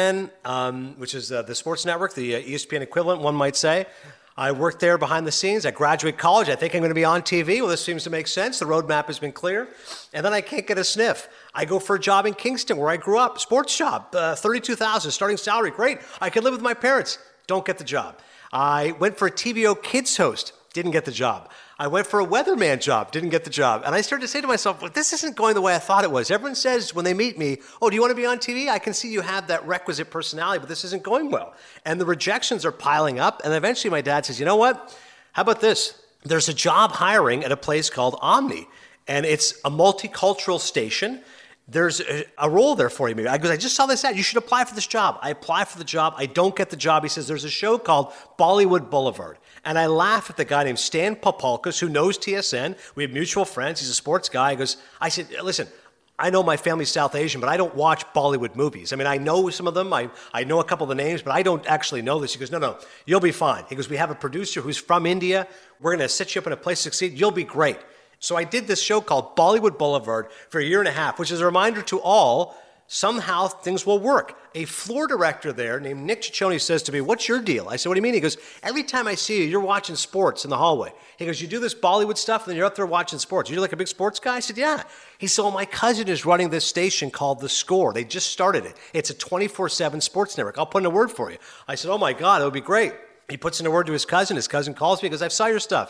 TSN, which is the sports network, the ESPN equivalent, one might say. I work there behind the scenes. I graduate college. I think I'm going to be on TV. Well, this seems to make sense. The roadmap has been clear. And then I can't get a sniff. I go for a job in Kingston, where I grew up, sports job, $32,000, starting salary. Great. I could live with my parents. Don't get the job. I went for a TVO Kids host. Didn't get the job. I went for a weatherman job, didn't get the job. And I started to say to myself, well, this isn't going the way I thought it was. Everyone says when they meet me, oh, do you want to be on TV? I can see you have that requisite personality, but this isn't going well. And the rejections are piling up. And eventually my dad says, you know what? How about this? There's a job hiring at a place called Omni. And it's a multicultural station. There's a role there for you. I go, I just saw this ad. You should apply for this job. I apply for the job. I don't get the job. He says, there's a show called Bollywood Boulevard. And I laugh at the guy named Stan Popalkas, who knows TSN. We have mutual friends. He's a sports guy. I said, listen, I know my family's South Asian, but I don't watch Bollywood movies. I mean, I know some of them. I know a couple of the names, but I don't actually know this. He goes, no, you'll be fine. He goes, we have a producer who's from India. We're going to set you up in a place to succeed. You'll be great. So I did this show called Bollywood Boulevard for a year and a half, which is a reminder to all, somehow things will work. A floor director there named Nick Ciccione says to me, what's your deal? I said, what do you mean? He goes, every time I see you, you're watching sports in the hallway. He goes, you do this Bollywood stuff, and then you're out there watching sports. You're like a big sports guy? I said, yeah. He said, well, my cousin is running this station called The Score. They just started it. It's a 24/7 sports network. I'll put in a word for you. I said, oh my God, it would be great. He puts in a word to his cousin. His cousin calls me. He goes, I saw your stuff.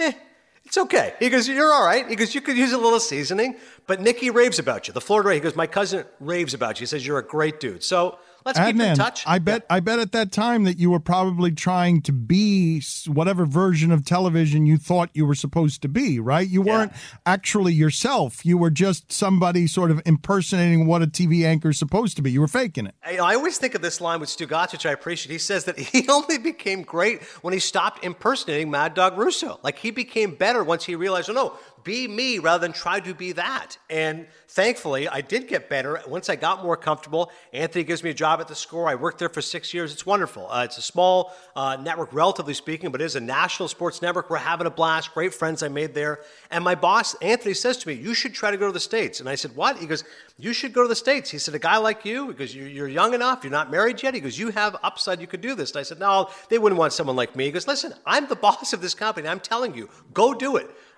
It's okay. He goes, you're all right. He goes, you could use a little seasoning, but Nicky raves about you. The Florida, he goes, my cousin raves about you. He says, you're a great dude. So let's keep in touch. I bet at that time that you were probably trying to be whatever version of television you thought you were supposed to be, right? You weren't actually yourself. You were just somebody sort of impersonating what a TV anchor is supposed to be. You were faking it. I always think of this line with Stugotz, which I appreciate. He says that he only became great when he stopped impersonating Mad Dog Russo. Like, he became better once he realized, oh, no, be me rather than try to be that. And thankfully, I did get better. Once I got more comfortable, Anthony gives me a job at The Score. I worked there for 6 years. It's wonderful. It's a small network, relatively speaking, but it is a national sports network. We're having a blast. Great friends I made there. And my boss, Anthony, says to me, you should try to go to the States. And I said, what? He goes, you should go to the States. He said, a guy like you, because you're young enough, you're not married yet. He goes, you have upside, you could do this. And I said, no, they wouldn't want someone like me. He goes, listen, I'm the boss of this company. I'm telling you, go do it.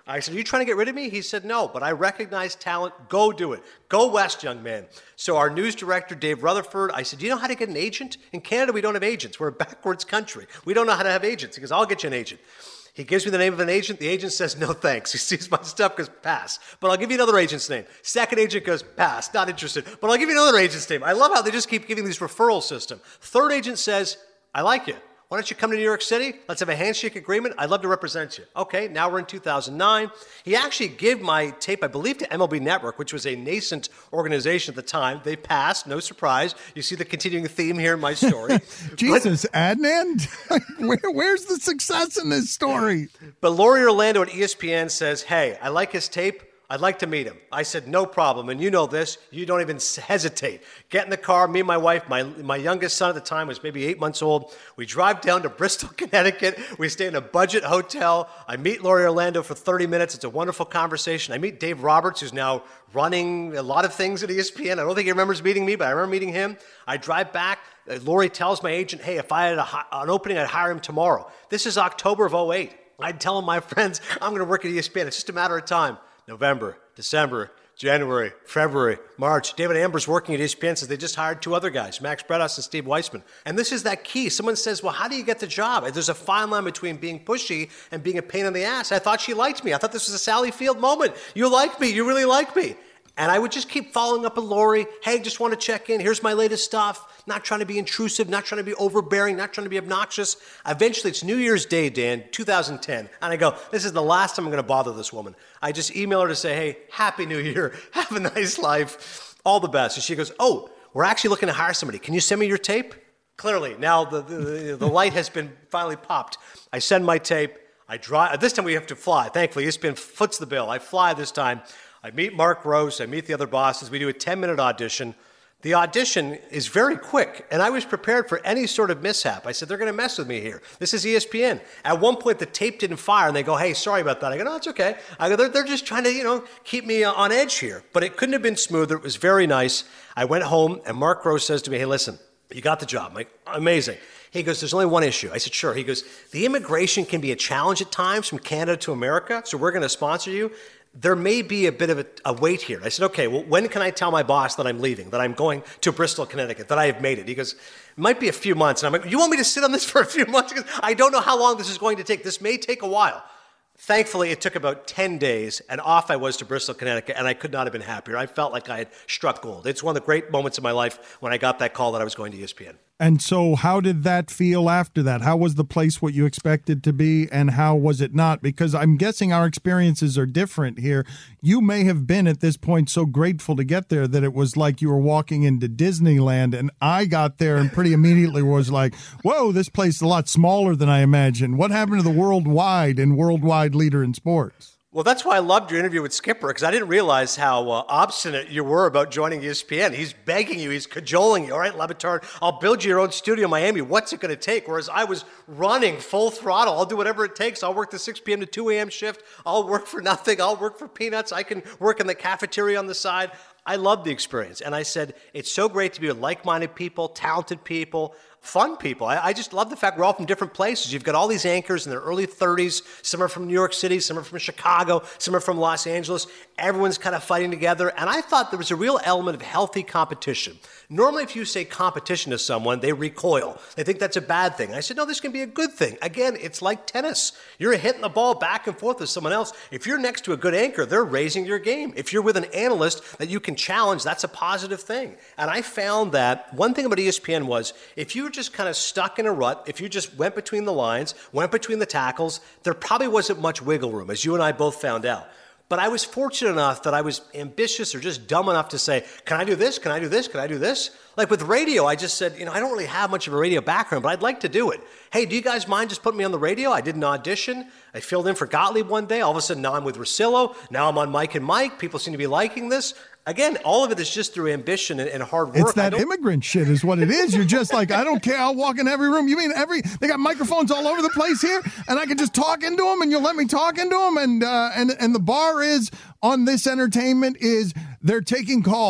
I said, are you trying to get rid of me? He said, no, but I recognize talent. Go do it. Go west, young man. So our news director, Dave Rutherford, I said, do you know how to get an agent? In Canada, we don't have agents. We're a backwards country. We don't know how to have agents. He goes, I'll get you an agent. He gives me the name of an agent. The agent says, no, thanks. He sees my stuff, goes, pass. But I'll give you another agent's name. Second agent goes, pass, not interested. But I'll give you another agent's name. I love how they just keep giving these referral system. Third agent says, I like you. Why don't you come to New York City? Let's have a handshake agreement. I'd love to represent you. Okay, now we're in 2009. He actually gave my tape, I believe, to MLB Network, which was a nascent organization at the time. They passed, no surprise. You see the continuing theme here in my story. Jesus, Adnan? Where's the success in this story? But Laurie Orlando at ESPN says, hey, I like his tape. I'd like to meet him. I said, no problem. And you know this. You don't even hesitate. Get in the car. Me and my wife, my youngest son at the time was maybe 8 months old. We drive down to Bristol, Connecticut. We stay in a budget hotel. I meet Laurie Orlando for 30 minutes. It's a wonderful conversation. I meet Dave Roberts, who's now running a lot of things at ESPN. I don't think he remembers meeting me, but I remember meeting him. I drive back. Laurie tells my agent, hey, if I had an opening, I'd hire him tomorrow. This is October of 2008. I'd tell my friends, I'm going to work at ESPN. It's just a matter of time. November, December, January, February, March. David Amber's working at ESPN says they just hired 2 other guys, Max Bretos and Steve Weissman. And this is that key. Someone says, well, how do you get the job? There's a fine line between being pushy and being a pain in the ass. I thought she liked me. I thought this was a Sally Field moment. You like me. You really like me. And I would just keep following up with Laurie. Hey, just want to check in. Here's my latest stuff. Not trying to be intrusive, not trying to be overbearing, not trying to be obnoxious. Eventually, it's New Year's Day, Dan, 2010. And I go, this is the last time I'm going to bother this woman. I just email her to say, hey, Happy New Year. Have a nice life. All the best. And she goes, oh, we're actually looking to hire somebody. Can you send me your tape? Clearly, now the light has been finally popped. I send my tape. I drive. This time we have to fly. Thankfully, ESPN foots the bill. I fly this time. I meet Mark Gross. I meet the other bosses. We do a 10-minute audition. The audition is very quick, and I was prepared for any sort of mishap. I said, they're going to mess with me here. This is ESPN. At one point, the tape didn't fire, and they go, hey, sorry about that. I go, no, it's okay. I go, they're just trying to, keep me on edge here. But it couldn't have been smoother. It was very nice. I went home, and Mark Gross says to me, hey, listen, you got the job. I'm like, amazing. He goes, there's only one issue. I said, sure. He goes, the immigration can be a challenge at times from Canada to America, so we're going to sponsor you. There may be a bit of a wait here. I said, okay, well, when can I tell my boss that I'm leaving, that I'm going to Bristol, Connecticut, that I have made it? He goes, it might be a few months. And I'm like, you want me to sit on this for a few months? Because I don't know how long this is going to take. This may take a while. Thankfully, it took about 10 days, and off I was to Bristol, Connecticut, and I could not have been happier. I felt like I had struck gold. It's one of the great moments of my life when I got that call that I was going to ESPN. And so how did that feel after that? How was the place what you expected to be, and how was it not? Because I'm guessing our experiences are different here. You may have been at this point so grateful to get there that it was like you were walking into Disneyland, and I got there and pretty immediately was like, whoa, this place is a lot smaller than I imagined. What happened to the worldwide and worldwide leader in sports? Well, that's why I loved your interview with Skipper, because I didn't realize how obstinate you were about joining ESPN. He's begging you. He's cajoling you. All right, Le Batard, I'll build you your own studio in Miami. What's it going to take? Whereas I was running full throttle. I'll do whatever it takes. I'll work the 6 p.m. to 2 a.m. shift. I'll work for nothing. I'll work for peanuts. I can work in the cafeteria on the side. I loved the experience. And I said, it's so great to be with like-minded people, talented people, fun people. I just love the fact we're all from different places. You've got all these anchors in their early 30s. Some are from New York City. Some are from Chicago. Some are from Los Angeles. Everyone's kind of fighting together. And I thought there was a real element of healthy competition. Normally, if you say competition to someone, they recoil. They think that's a bad thing. I said, no, this can be a good thing. Again, it's like tennis. You're hitting the ball back and forth with someone else. If you're next to a good anchor, they're raising your game. If you're with an analyst that you can challenge, that's a positive thing. And I found that one thing about ESPN was if you were just kind of stuck in a rut, if you just went between the lines, went between the tackles, there probably wasn't much wiggle room, as you and I both found out. But I was fortunate enough that I was ambitious or just dumb enough to say, can I do this? Can I do this? Can I do this? Like with radio, I just said, I don't really have much of a radio background, but I'd like to do it. Hey, do you guys mind just putting me on the radio? I did an audition. I filled in for Gottlieb one day. All of a sudden, now I'm with Russillo. Now I'm on Mike and Mike. People seem to be liking this. Again, all of it is just through ambition and hard work. It's that immigrant shit is what it is. You're just like, I don't care. I'll walk in every room. You mean they got microphones all over the place here, and I can just talk into them, and you'll let me talk into them. And the bar is on this entertainment is they're taking calls.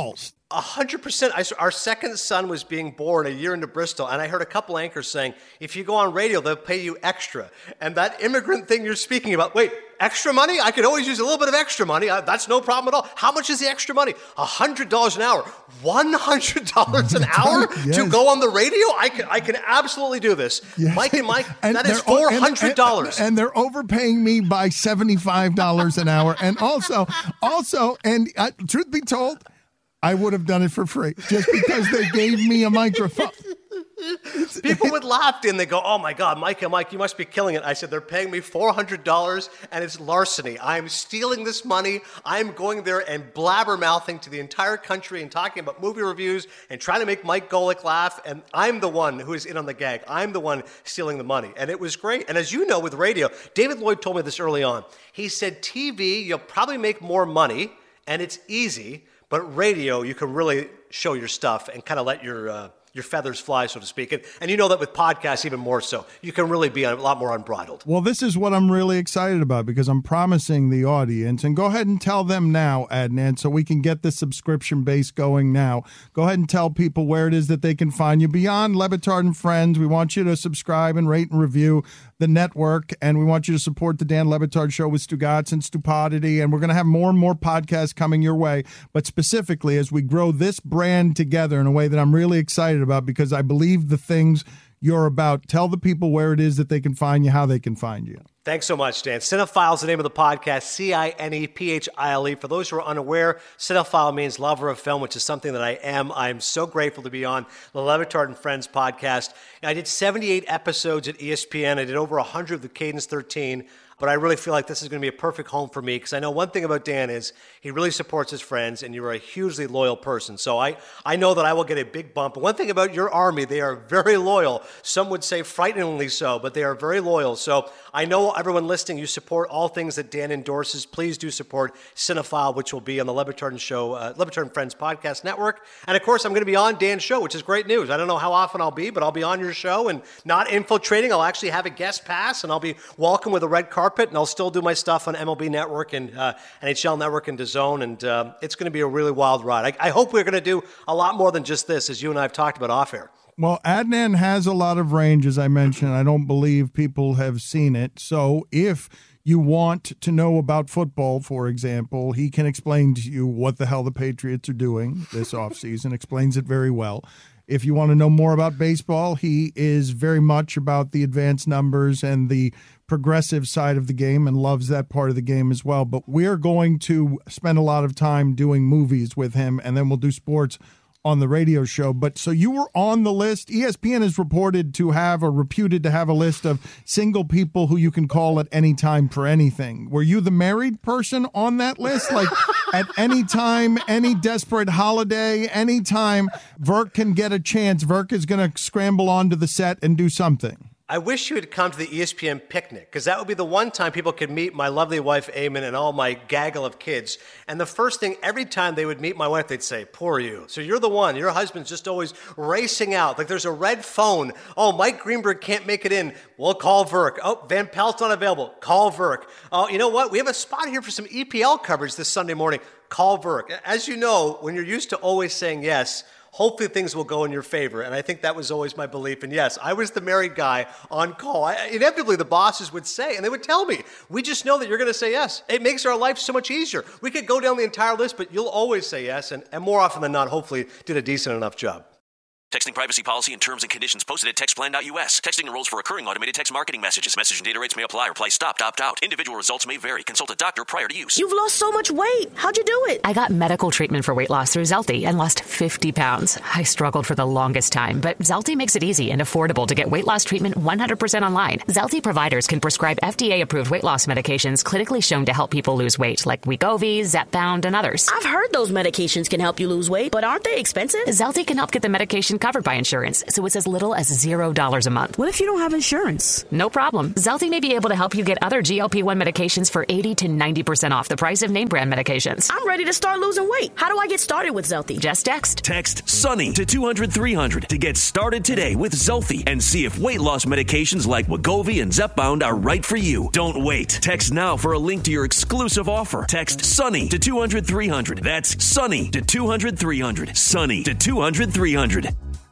100%. Our second son was being born a year into Bristol, and I heard a couple anchors saying, if you go on radio, they'll pay you extra. And that immigrant thing you're speaking about, wait, extra money? I could always use a little bit of extra money. That's no problem at all. How much is the extra money? $100 an hour. $100 an hour yes. to go on the radio? I can absolutely do this. Yes. Mike, that is $400. And they're overpaying me by $75 an hour. And also, truth be told, I would have done it for free just because they gave me a microphone. People would laugh and they go, oh my God, Mike, you must be killing it. I said, they're paying me $400 and it's larceny. I'm stealing this money. I'm going there and blabbermouthing to the entire country and talking about movie reviews and trying to make Mike Golick laugh. And I'm the one who is in on the gag. I'm the one stealing the money. And it was great. And as you know, with radio, David Lloyd told me this early on. He said, TV, you'll probably make more money and it's easy. But radio, you can really show your stuff and kind of let your feathers fly, so to speak. And you know that with podcasts even more so. You can really be a lot more unbridled. Well, this is what I'm really excited about because I'm promising the audience, and go ahead and tell them now, Adnan, so we can get the subscription base going now. Go ahead and tell people where it is that they can find you. Beyond Le Batard and Friends, we want you to subscribe and rate and review the network, and we want you to support the Dan Le Batard Show with Stugotz and Stupidity, and we're going to have more and more podcasts coming your way, but specifically as we grow this brand together in a way that I'm really excited about because I believe the things you're about. Tell the people where it is that they can find you, how they can find you. Thanks so much, Dan. Cinephile is the name of the podcast, Cinephile. For those who are unaware, cinephile means lover of film, which is something that I am. I'm so grateful to be on the Le Batard and Friends podcast. I did 78 episodes at ESPN. I did over 100 of the Cadence 13. But I really feel like this is going to be a perfect home for me because I know one thing about Dan is he really supports his friends and you're a hugely loyal person. So I know that I will get a big bump. One thing about your army, they are very loyal. Some would say frighteningly so, but they are very loyal. So I know everyone listening, you support all things that Dan endorses. Please do support Cinephile, which will be on the Le Batard and Friends podcast network. And of course, I'm going to be on Dan's show, which is great news. I don't know how often I'll be, but I'll be on your show and not infiltrating. I'll actually have a guest pass and I'll be welcome with a red carpet. And I'll still do my stuff on MLB Network and NHL Network and DAZN, and it's going to be a really wild ride. I hope we're going to do a lot more than just this, as you and I have talked about off air. Well, Adnan has a lot of range, as I mentioned. I don't believe people have seen it. So if you want to know about football, for example, he can explain to you what the hell the Patriots are doing this offseason, explains it very well. If you want to know more about baseball, he is very much about the advanced numbers and the progressive side of the game and loves that part of the game as well. But we're going to spend a lot of time doing movies with him, and then we'll do sports on the radio show. But so you were on the list. ESPN is reported to have or reputed to have a list of single people who you can call at any time for anything. Were you the married person on that list? Like at any time, any desperate holiday, any time Verk can get a chance, Verk is going to scramble onto the set and do something. I wish you had come to the ESPN picnic, because that would be the one time people could meet my lovely wife, Eamon, and all my gaggle of kids. And the first thing, every time they would meet my wife, they'd say, poor you. So you're the one. Your husband's just always racing out. Like there's a red phone. Oh, Mike Greenberg can't make it in. We'll call Verk. Oh, Van Pelt's not available. Call Verk. Oh, you know what? We have a spot here for some EPL coverage this Sunday morning. Call Verk. As you know, when you're used to always saying yes, hopefully things will go in your favor. And I think that was always my belief. And yes, I was the married guy on call. Inevitably, the bosses would say, and they would tell me, we just know that you're going to say yes. It makes our life so much easier. We could go down the entire list, but you'll always say yes. And more often than not, hopefully did a decent enough job. Texting privacy policy and terms and conditions posted at textplan.us. Texting enrolls for recurring automated text marketing messages. Message and data rates may apply. Reply stopped, opt out. Individual results may vary. Consult a doctor prior to use. You've lost so much weight. How'd you do it? I got medical treatment for weight loss through Zelty and lost 50 pounds. I struggled for the longest time, but Zelty makes it easy and affordable to get weight loss treatment 100% online. Zelty providers can prescribe FDA-approved weight loss medications clinically shown to help people lose weight, like Wegovy, Zepbound, and others. I've heard those medications can help you lose weight, but aren't they expensive? Zelty can help get the medication isn't covered by insurance, so it's as little as $0 a month. What if you don't have insurance? No problem. Zelty may be able to help you get other GLP-1 medications for 80 to 90% off the price of name brand medications. I'm ready to start losing weight. How do I get started with Zelty? Just text. Text SUNNY to 200-300 to get started today with Zelty and see if weight loss medications like Wegovy and Zepbound are right for you. Don't wait. Text now for a link to your exclusive offer. Text SUNNY to 200-300. That's SUNNY to 200-300. SUNNY to 200-300.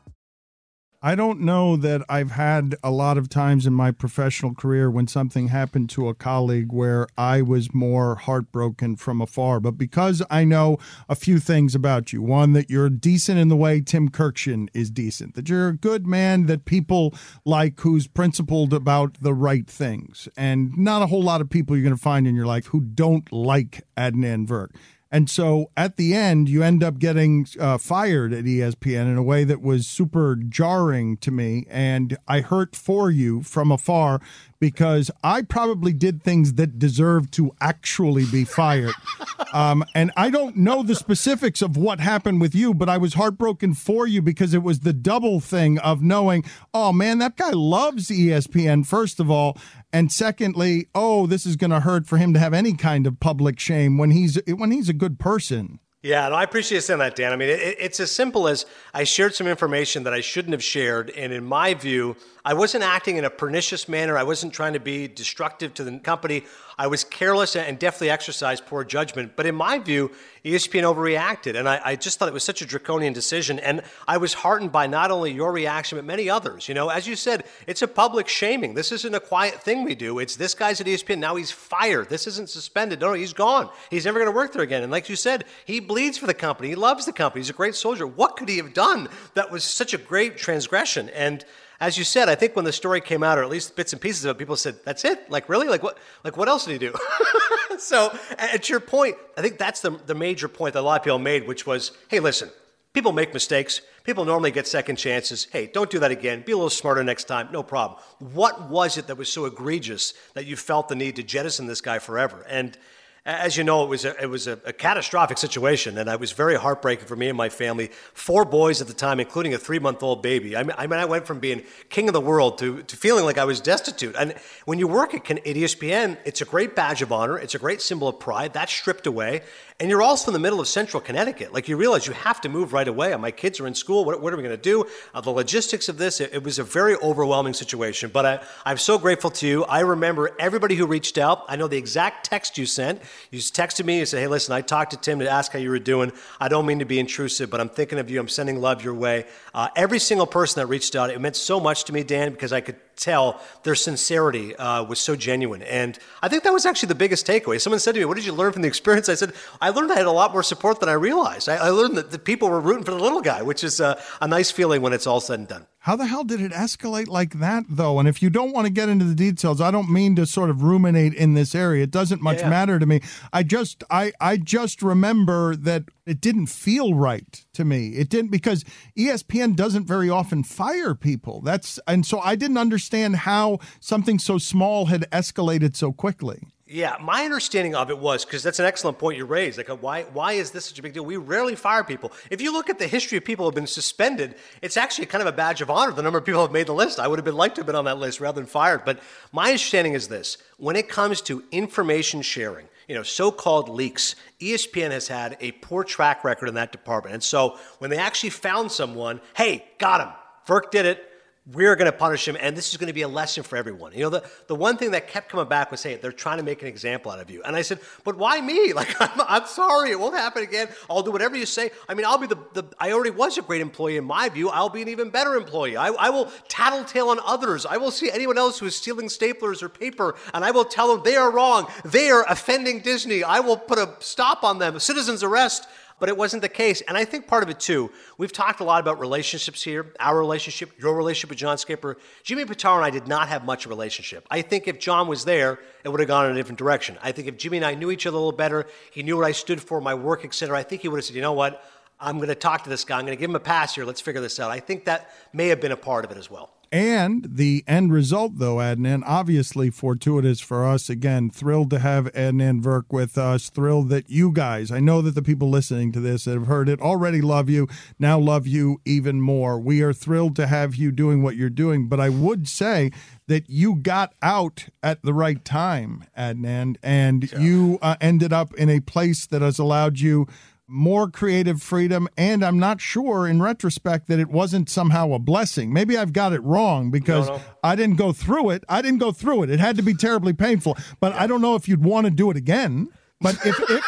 I don't know that I've had a lot of times in my professional career when something happened to a colleague where I was more heartbroken from afar. But because I know a few things about you, one, that you're decent in the way Tim Kurkjian is decent, that you're a good man that people like, who's principled about the right things. And not a whole lot of people you're going to find in your life who don't like Adnan Virk. And so at the end, you end up getting fired at ESPN in a way that was super jarring to me. And I hurt for you from afar because I probably did things that deserved to actually be fired. And I don't know the specifics of what happened with you, but I was heartbroken for you because it was the double thing of knowing, oh, man, that guy loves ESPN, first of all. And secondly, oh, this is going to hurt for him to have any kind of public shame when he's a good person. Yeah, no, I appreciate you saying that, Dan. I mean, it's as simple as I shared some information that I shouldn't have shared. And in my view, I wasn't acting in a pernicious manner. I wasn't trying to be destructive to the company. I was careless and definitely exercised poor judgment. But in my view, ESPN overreacted. And I just thought it was such a draconian decision. And I was heartened by not only your reaction, but many others. You know, as you said, it's a public shaming. This isn't a quiet thing we do. It's this guy's at ESPN. Now he's fired. This isn't suspended. No, he's gone. He's never going to work there again. And like you said, he bleeds for the company. He loves the company. He's a great soldier. What could he have done that was such a great transgression? And as you said, I think when the story came out, or at least bits and pieces of it, people said, that's it? Like, really? Like, what else did he do? So, at your point, I think that's the major point that a lot of people made, which was, hey, listen, people make mistakes. People normally get second chances. Hey, don't do that again. Be a little smarter next time. No problem. What was it that was so egregious that you felt the need to jettison this guy forever? And as you know, it was a catastrophic situation, and it was very heartbreaking for me and my family. 4 boys at the time, including a 3-month-old baby. I mean, I went from being king of the world to feeling like I was destitute. And when you work at ESPN, it's a great badge of honor. It's a great symbol of pride. That's stripped away. And you're also in the middle of central Connecticut. Like, you realize you have to move right away. My kids are in school. What are we going to do? The logistics of this, it was a very overwhelming situation. But I'm so grateful to you. I remember everybody who reached out. I know the exact text you sent. You texted me and said, hey, listen, I talked to Tim to ask how you were doing. I don't mean to be intrusive, but I'm thinking of you. I'm sending love your way. Every single person that reached out, it meant so much to me, Dan, because I could tell their sincerity was so genuine. And I think that was actually the biggest takeaway. Someone said to me, what did you learn from the experience? I said, I learned I had a lot more support than I realized. I learned that the people were rooting for the little guy, which is a nice feeling when it's all said and done. How the hell did it escalate like that, though? And if you don't want to get into the details, I don't mean to sort of ruminate in this area. It doesn't much matter to me. I just remember that it didn't feel right to me. It didn't, because ESPN doesn't very often fire people. And so I didn't understand how something so small had escalated so quickly. Yeah, my understanding of it was, because that's an excellent point you raised, like why is this such a big deal? We rarely fire people. If you look at the history of people who have been suspended, it's actually kind of a badge of honor, the number of people who have made the list. I would have liked to have been on that list rather than fired. But my understanding is this: when it comes to information sharing, so-called leaks, ESPN has had a poor track record in that department. And so when they actually found someone, hey, got him, Virk did it, we're going to punish him, and this is going to be a lesson for everyone. The one thing that kept coming back was, hey, they're trying to make an example out of you. And I said, but why me? Like, I'm sorry, it won't happen again. I'll do whatever you say. I mean, I'll be I already was a great employee in my view. I'll be an even better employee. I will tattletale on others. I will see anyone else who is stealing staplers or paper, and I will tell them they are wrong. They are offending Disney. I will put a stop on them. Citizen's arrest. But it wasn't the case. And I think part of it, too, we've talked a lot about relationships here, our relationship, your relationship with John Skipper. Jimmy Pitaro and I did not have much of a relationship. I think if John was there, it would have gone in a different direction. I think if Jimmy and I knew each other a little better, he knew what I stood for, my work, etc., I think he would have said, you know what, I'm going to talk to this guy. I'm going to give him a pass here. Let's figure this out. I think that may have been a part of it as well. And the end result, though, Adnan, obviously fortuitous for us. Again, thrilled to have Adnan Virk with us. Thrilled that you guys, I know that the people listening to this that have heard it already love you, now love you even more. We are thrilled to have you doing what you're doing. But I would say that you got out at the right time, Adnan, and you ended up in a place that has allowed you more creative freedom, and I'm not sure in retrospect that it wasn't somehow a blessing. Maybe I've got it wrong because I didn't go through it. It had to be terribly painful, but I don't know if you'd want to do it again. But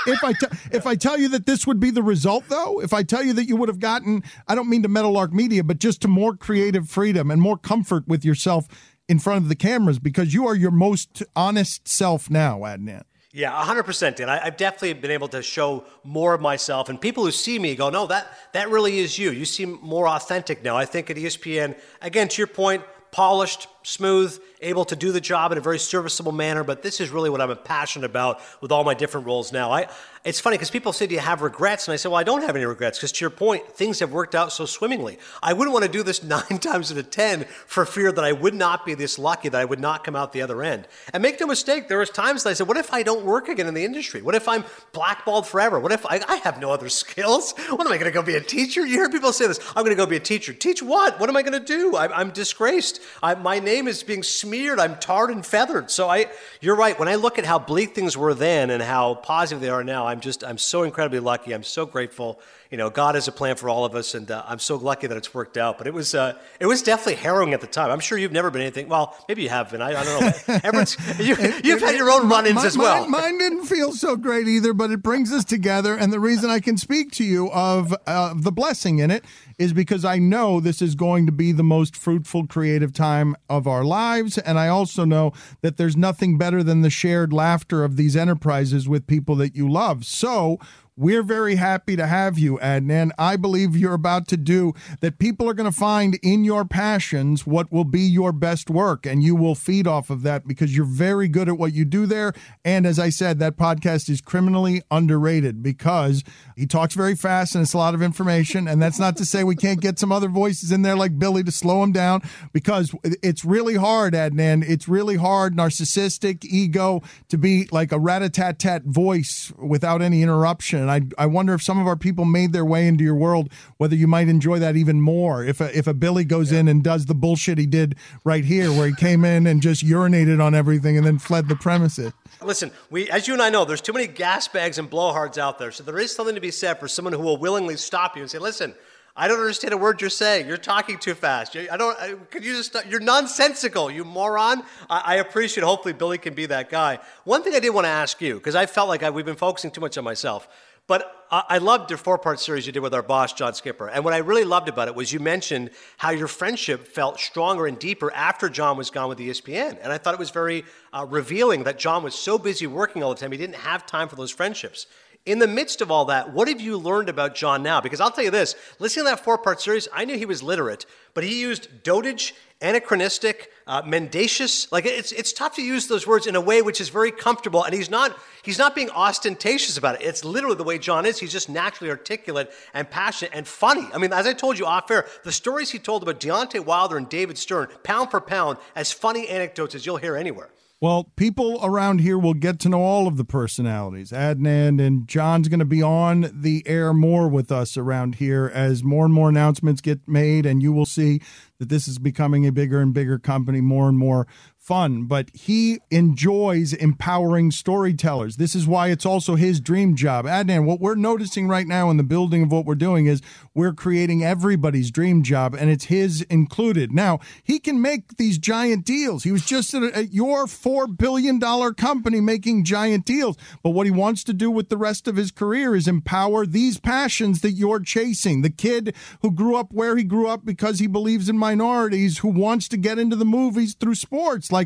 if I tell you that this would be the result, though, if I tell you that you would have gotten, I don't mean to Meadowlark Media, but just to more creative freedom and more comfort with yourself in front of the cameras, because you are your most honest self now, Adnan. Yeah, 100%, Dan. I've definitely been able to show more of myself, and people who see me go, no, that really is you. You seem more authentic now. I think at ESPN, again, to your point, polished, smooth, able to do the job in a very serviceable manner, but this is really what I'm passionate about with all my different roles now. It's funny because people say, do you have regrets? And I say, well, I don't have any regrets because to your point, things have worked out so swimmingly. I wouldn't want to do this 9 times out of 10 for fear that I would not be this lucky, that I would not come out the other end. And make no mistake, there was times that I said, what if I don't work again in the industry? What if I'm blackballed forever? What if I have no other skills? What am I going to go be a teacher? You hear people say this, I'm going to go be a teacher. Teach what? What am I going to do? I'm disgraced. My name is being smeared. I'm tarred and feathered. So you're right. When I look at how bleak things were then and how positive they are now, I'm so incredibly lucky. I'm so grateful. God has a plan for all of us, and I'm so lucky that it's worked out. But it was definitely harrowing at the time. I'm sure you've never been anything. Well, maybe you have been. I don't know. You've had your own run-ins as well. Mine didn't feel so great either, but it brings us together. And the reason I can speak to you of the blessing in it is because I know this is going to be the most fruitful, creative time of our lives. And I also know that there's nothing better than the shared laughter of these enterprises with people that you love. So we're very happy to have you, Adnan. I believe you're about to do that. People are going to find in your passions what will be your best work, and you will feed off of that because you're very good at what you do there. And as I said, that podcast is criminally underrated because he talks very fast and it's a lot of information. And that's not to say we can't get some other voices in there like Billy to slow him down, because it's really hard, Adnan. It's really hard, narcissistic ego, to be like a rat-a-tat-tat voice without any interruption. And I wonder if some of our people made their way into your world, whether you might enjoy that even more. If a Billy goes in and does the bullshit he did right here, where he came in and just urinated on everything and then fled the premises. Listen, as you and I know, there's too many gas bags and blowhards out there. So there is something to be said for someone who will willingly stop you and say, listen, I don't understand a word you're saying. You're talking too fast. Could you just stop? You're nonsensical, you moron. I appreciate, hopefully Billy can be that guy. One thing I did want to ask you, because I felt like we've been focusing too much on myself, but I loved your 4-part series you did with our boss, John Skipper. And what I really loved about it was you mentioned how your friendship felt stronger and deeper after John was gone with ESPN. And I thought it was very revealing that John was so busy working all the time, he didn't have time for those friendships. In the midst of all that, what have you learned about John now? Because I'll tell you this, listening to that 4-part series, I knew he was literate, but he used dotage, anachronistic, mendacious. Like it's tough to use those words in a way which is very comfortable, and he's not being ostentatious about it. It's literally the way John is. He's just naturally articulate and passionate and funny. I mean, as I told you off air, the stories he told about Deontay Wilder and David Stern, pound for pound, as funny anecdotes as you'll hear anywhere. Well, people around here will get to know all of the personalities. Adnan and John's going to be on the air more with us around here as more and more announcements get made, and you will see that this is becoming a bigger and bigger company, more and more fun. But he enjoys empowering storytellers. This is why it's also his dream job. Adnan, what we're noticing right now in the building of what we're doing is we're creating everybody's dream job, and it's his included. Now, he can make these giant deals. He was just at your $4 billion company making giant deals. But what he wants to do with the rest of his career is empower these passions that you're chasing. The kid who grew up where he grew up because he believes in minorities, who wants to get into the movies through sports. Like,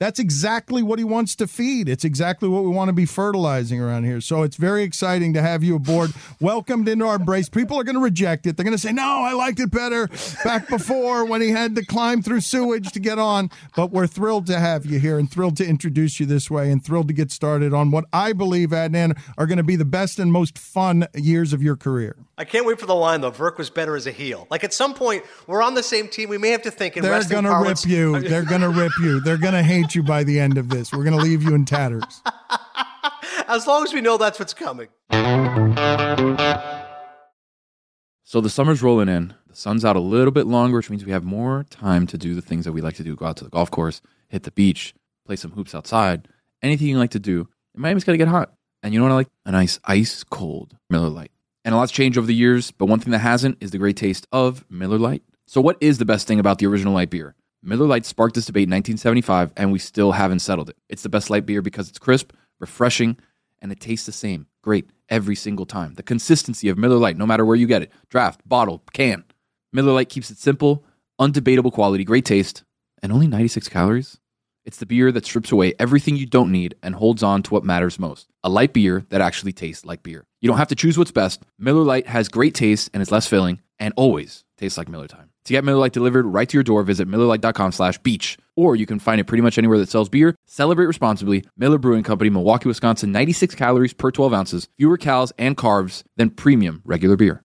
That's exactly what he wants to feed. It's exactly what we want to be fertilizing around here. So it's very exciting to have you aboard. Welcomed into our embrace. People are going to reject it. They're going to say, no, I liked it better back before when he had to climb through sewage to get on. But we're thrilled to have you here and thrilled to introduce you this way and thrilled to get started on what I believe, Adnan, are going to be the best and most fun years of your career. I can't wait for the line, though. Verk was better as a heel. Like, at some point, we're on the same team. We may have to think in wrestling parlance. They're going to rip you. They're going to rip you. They're going to hate you by the end of this. We're going to leave you in tatters. As long as we know that's what's coming. So the summer's rolling in. The sun's out a little bit longer, which means we have more time to do the things that we like to do. Go out to the golf course, hit the beach, play some hoops outside. Anything you like to do. And Miami's got to get hot. And you know what I like? A nice ice cold Miller Lite. And a lot's changed over the years, but one thing that hasn't is the great taste of Miller Lite. So what is the best thing about the original light beer? Miller Lite sparked this debate in 1975, and we still haven't settled it. It's the best light beer because it's crisp, refreshing, and it tastes the same. Great every single time. The consistency of Miller Lite, no matter where you get it, draft, bottle, can. Miller Lite keeps it simple, undebatable quality, great taste, and only 96 calories. It's the beer that strips away everything you don't need and holds on to what matters most. A light beer that actually tastes like beer. You don't have to choose what's best. Miller Lite has great taste and is less filling and always tastes like Miller time. To get Miller Lite delivered right to your door, visit MillerLite.com/beach. Or you can find it pretty much anywhere that sells beer. Celebrate responsibly. Miller Brewing Company, Milwaukee, Wisconsin. 96 calories per 12 ounces. Fewer calories and carbs than premium regular beer.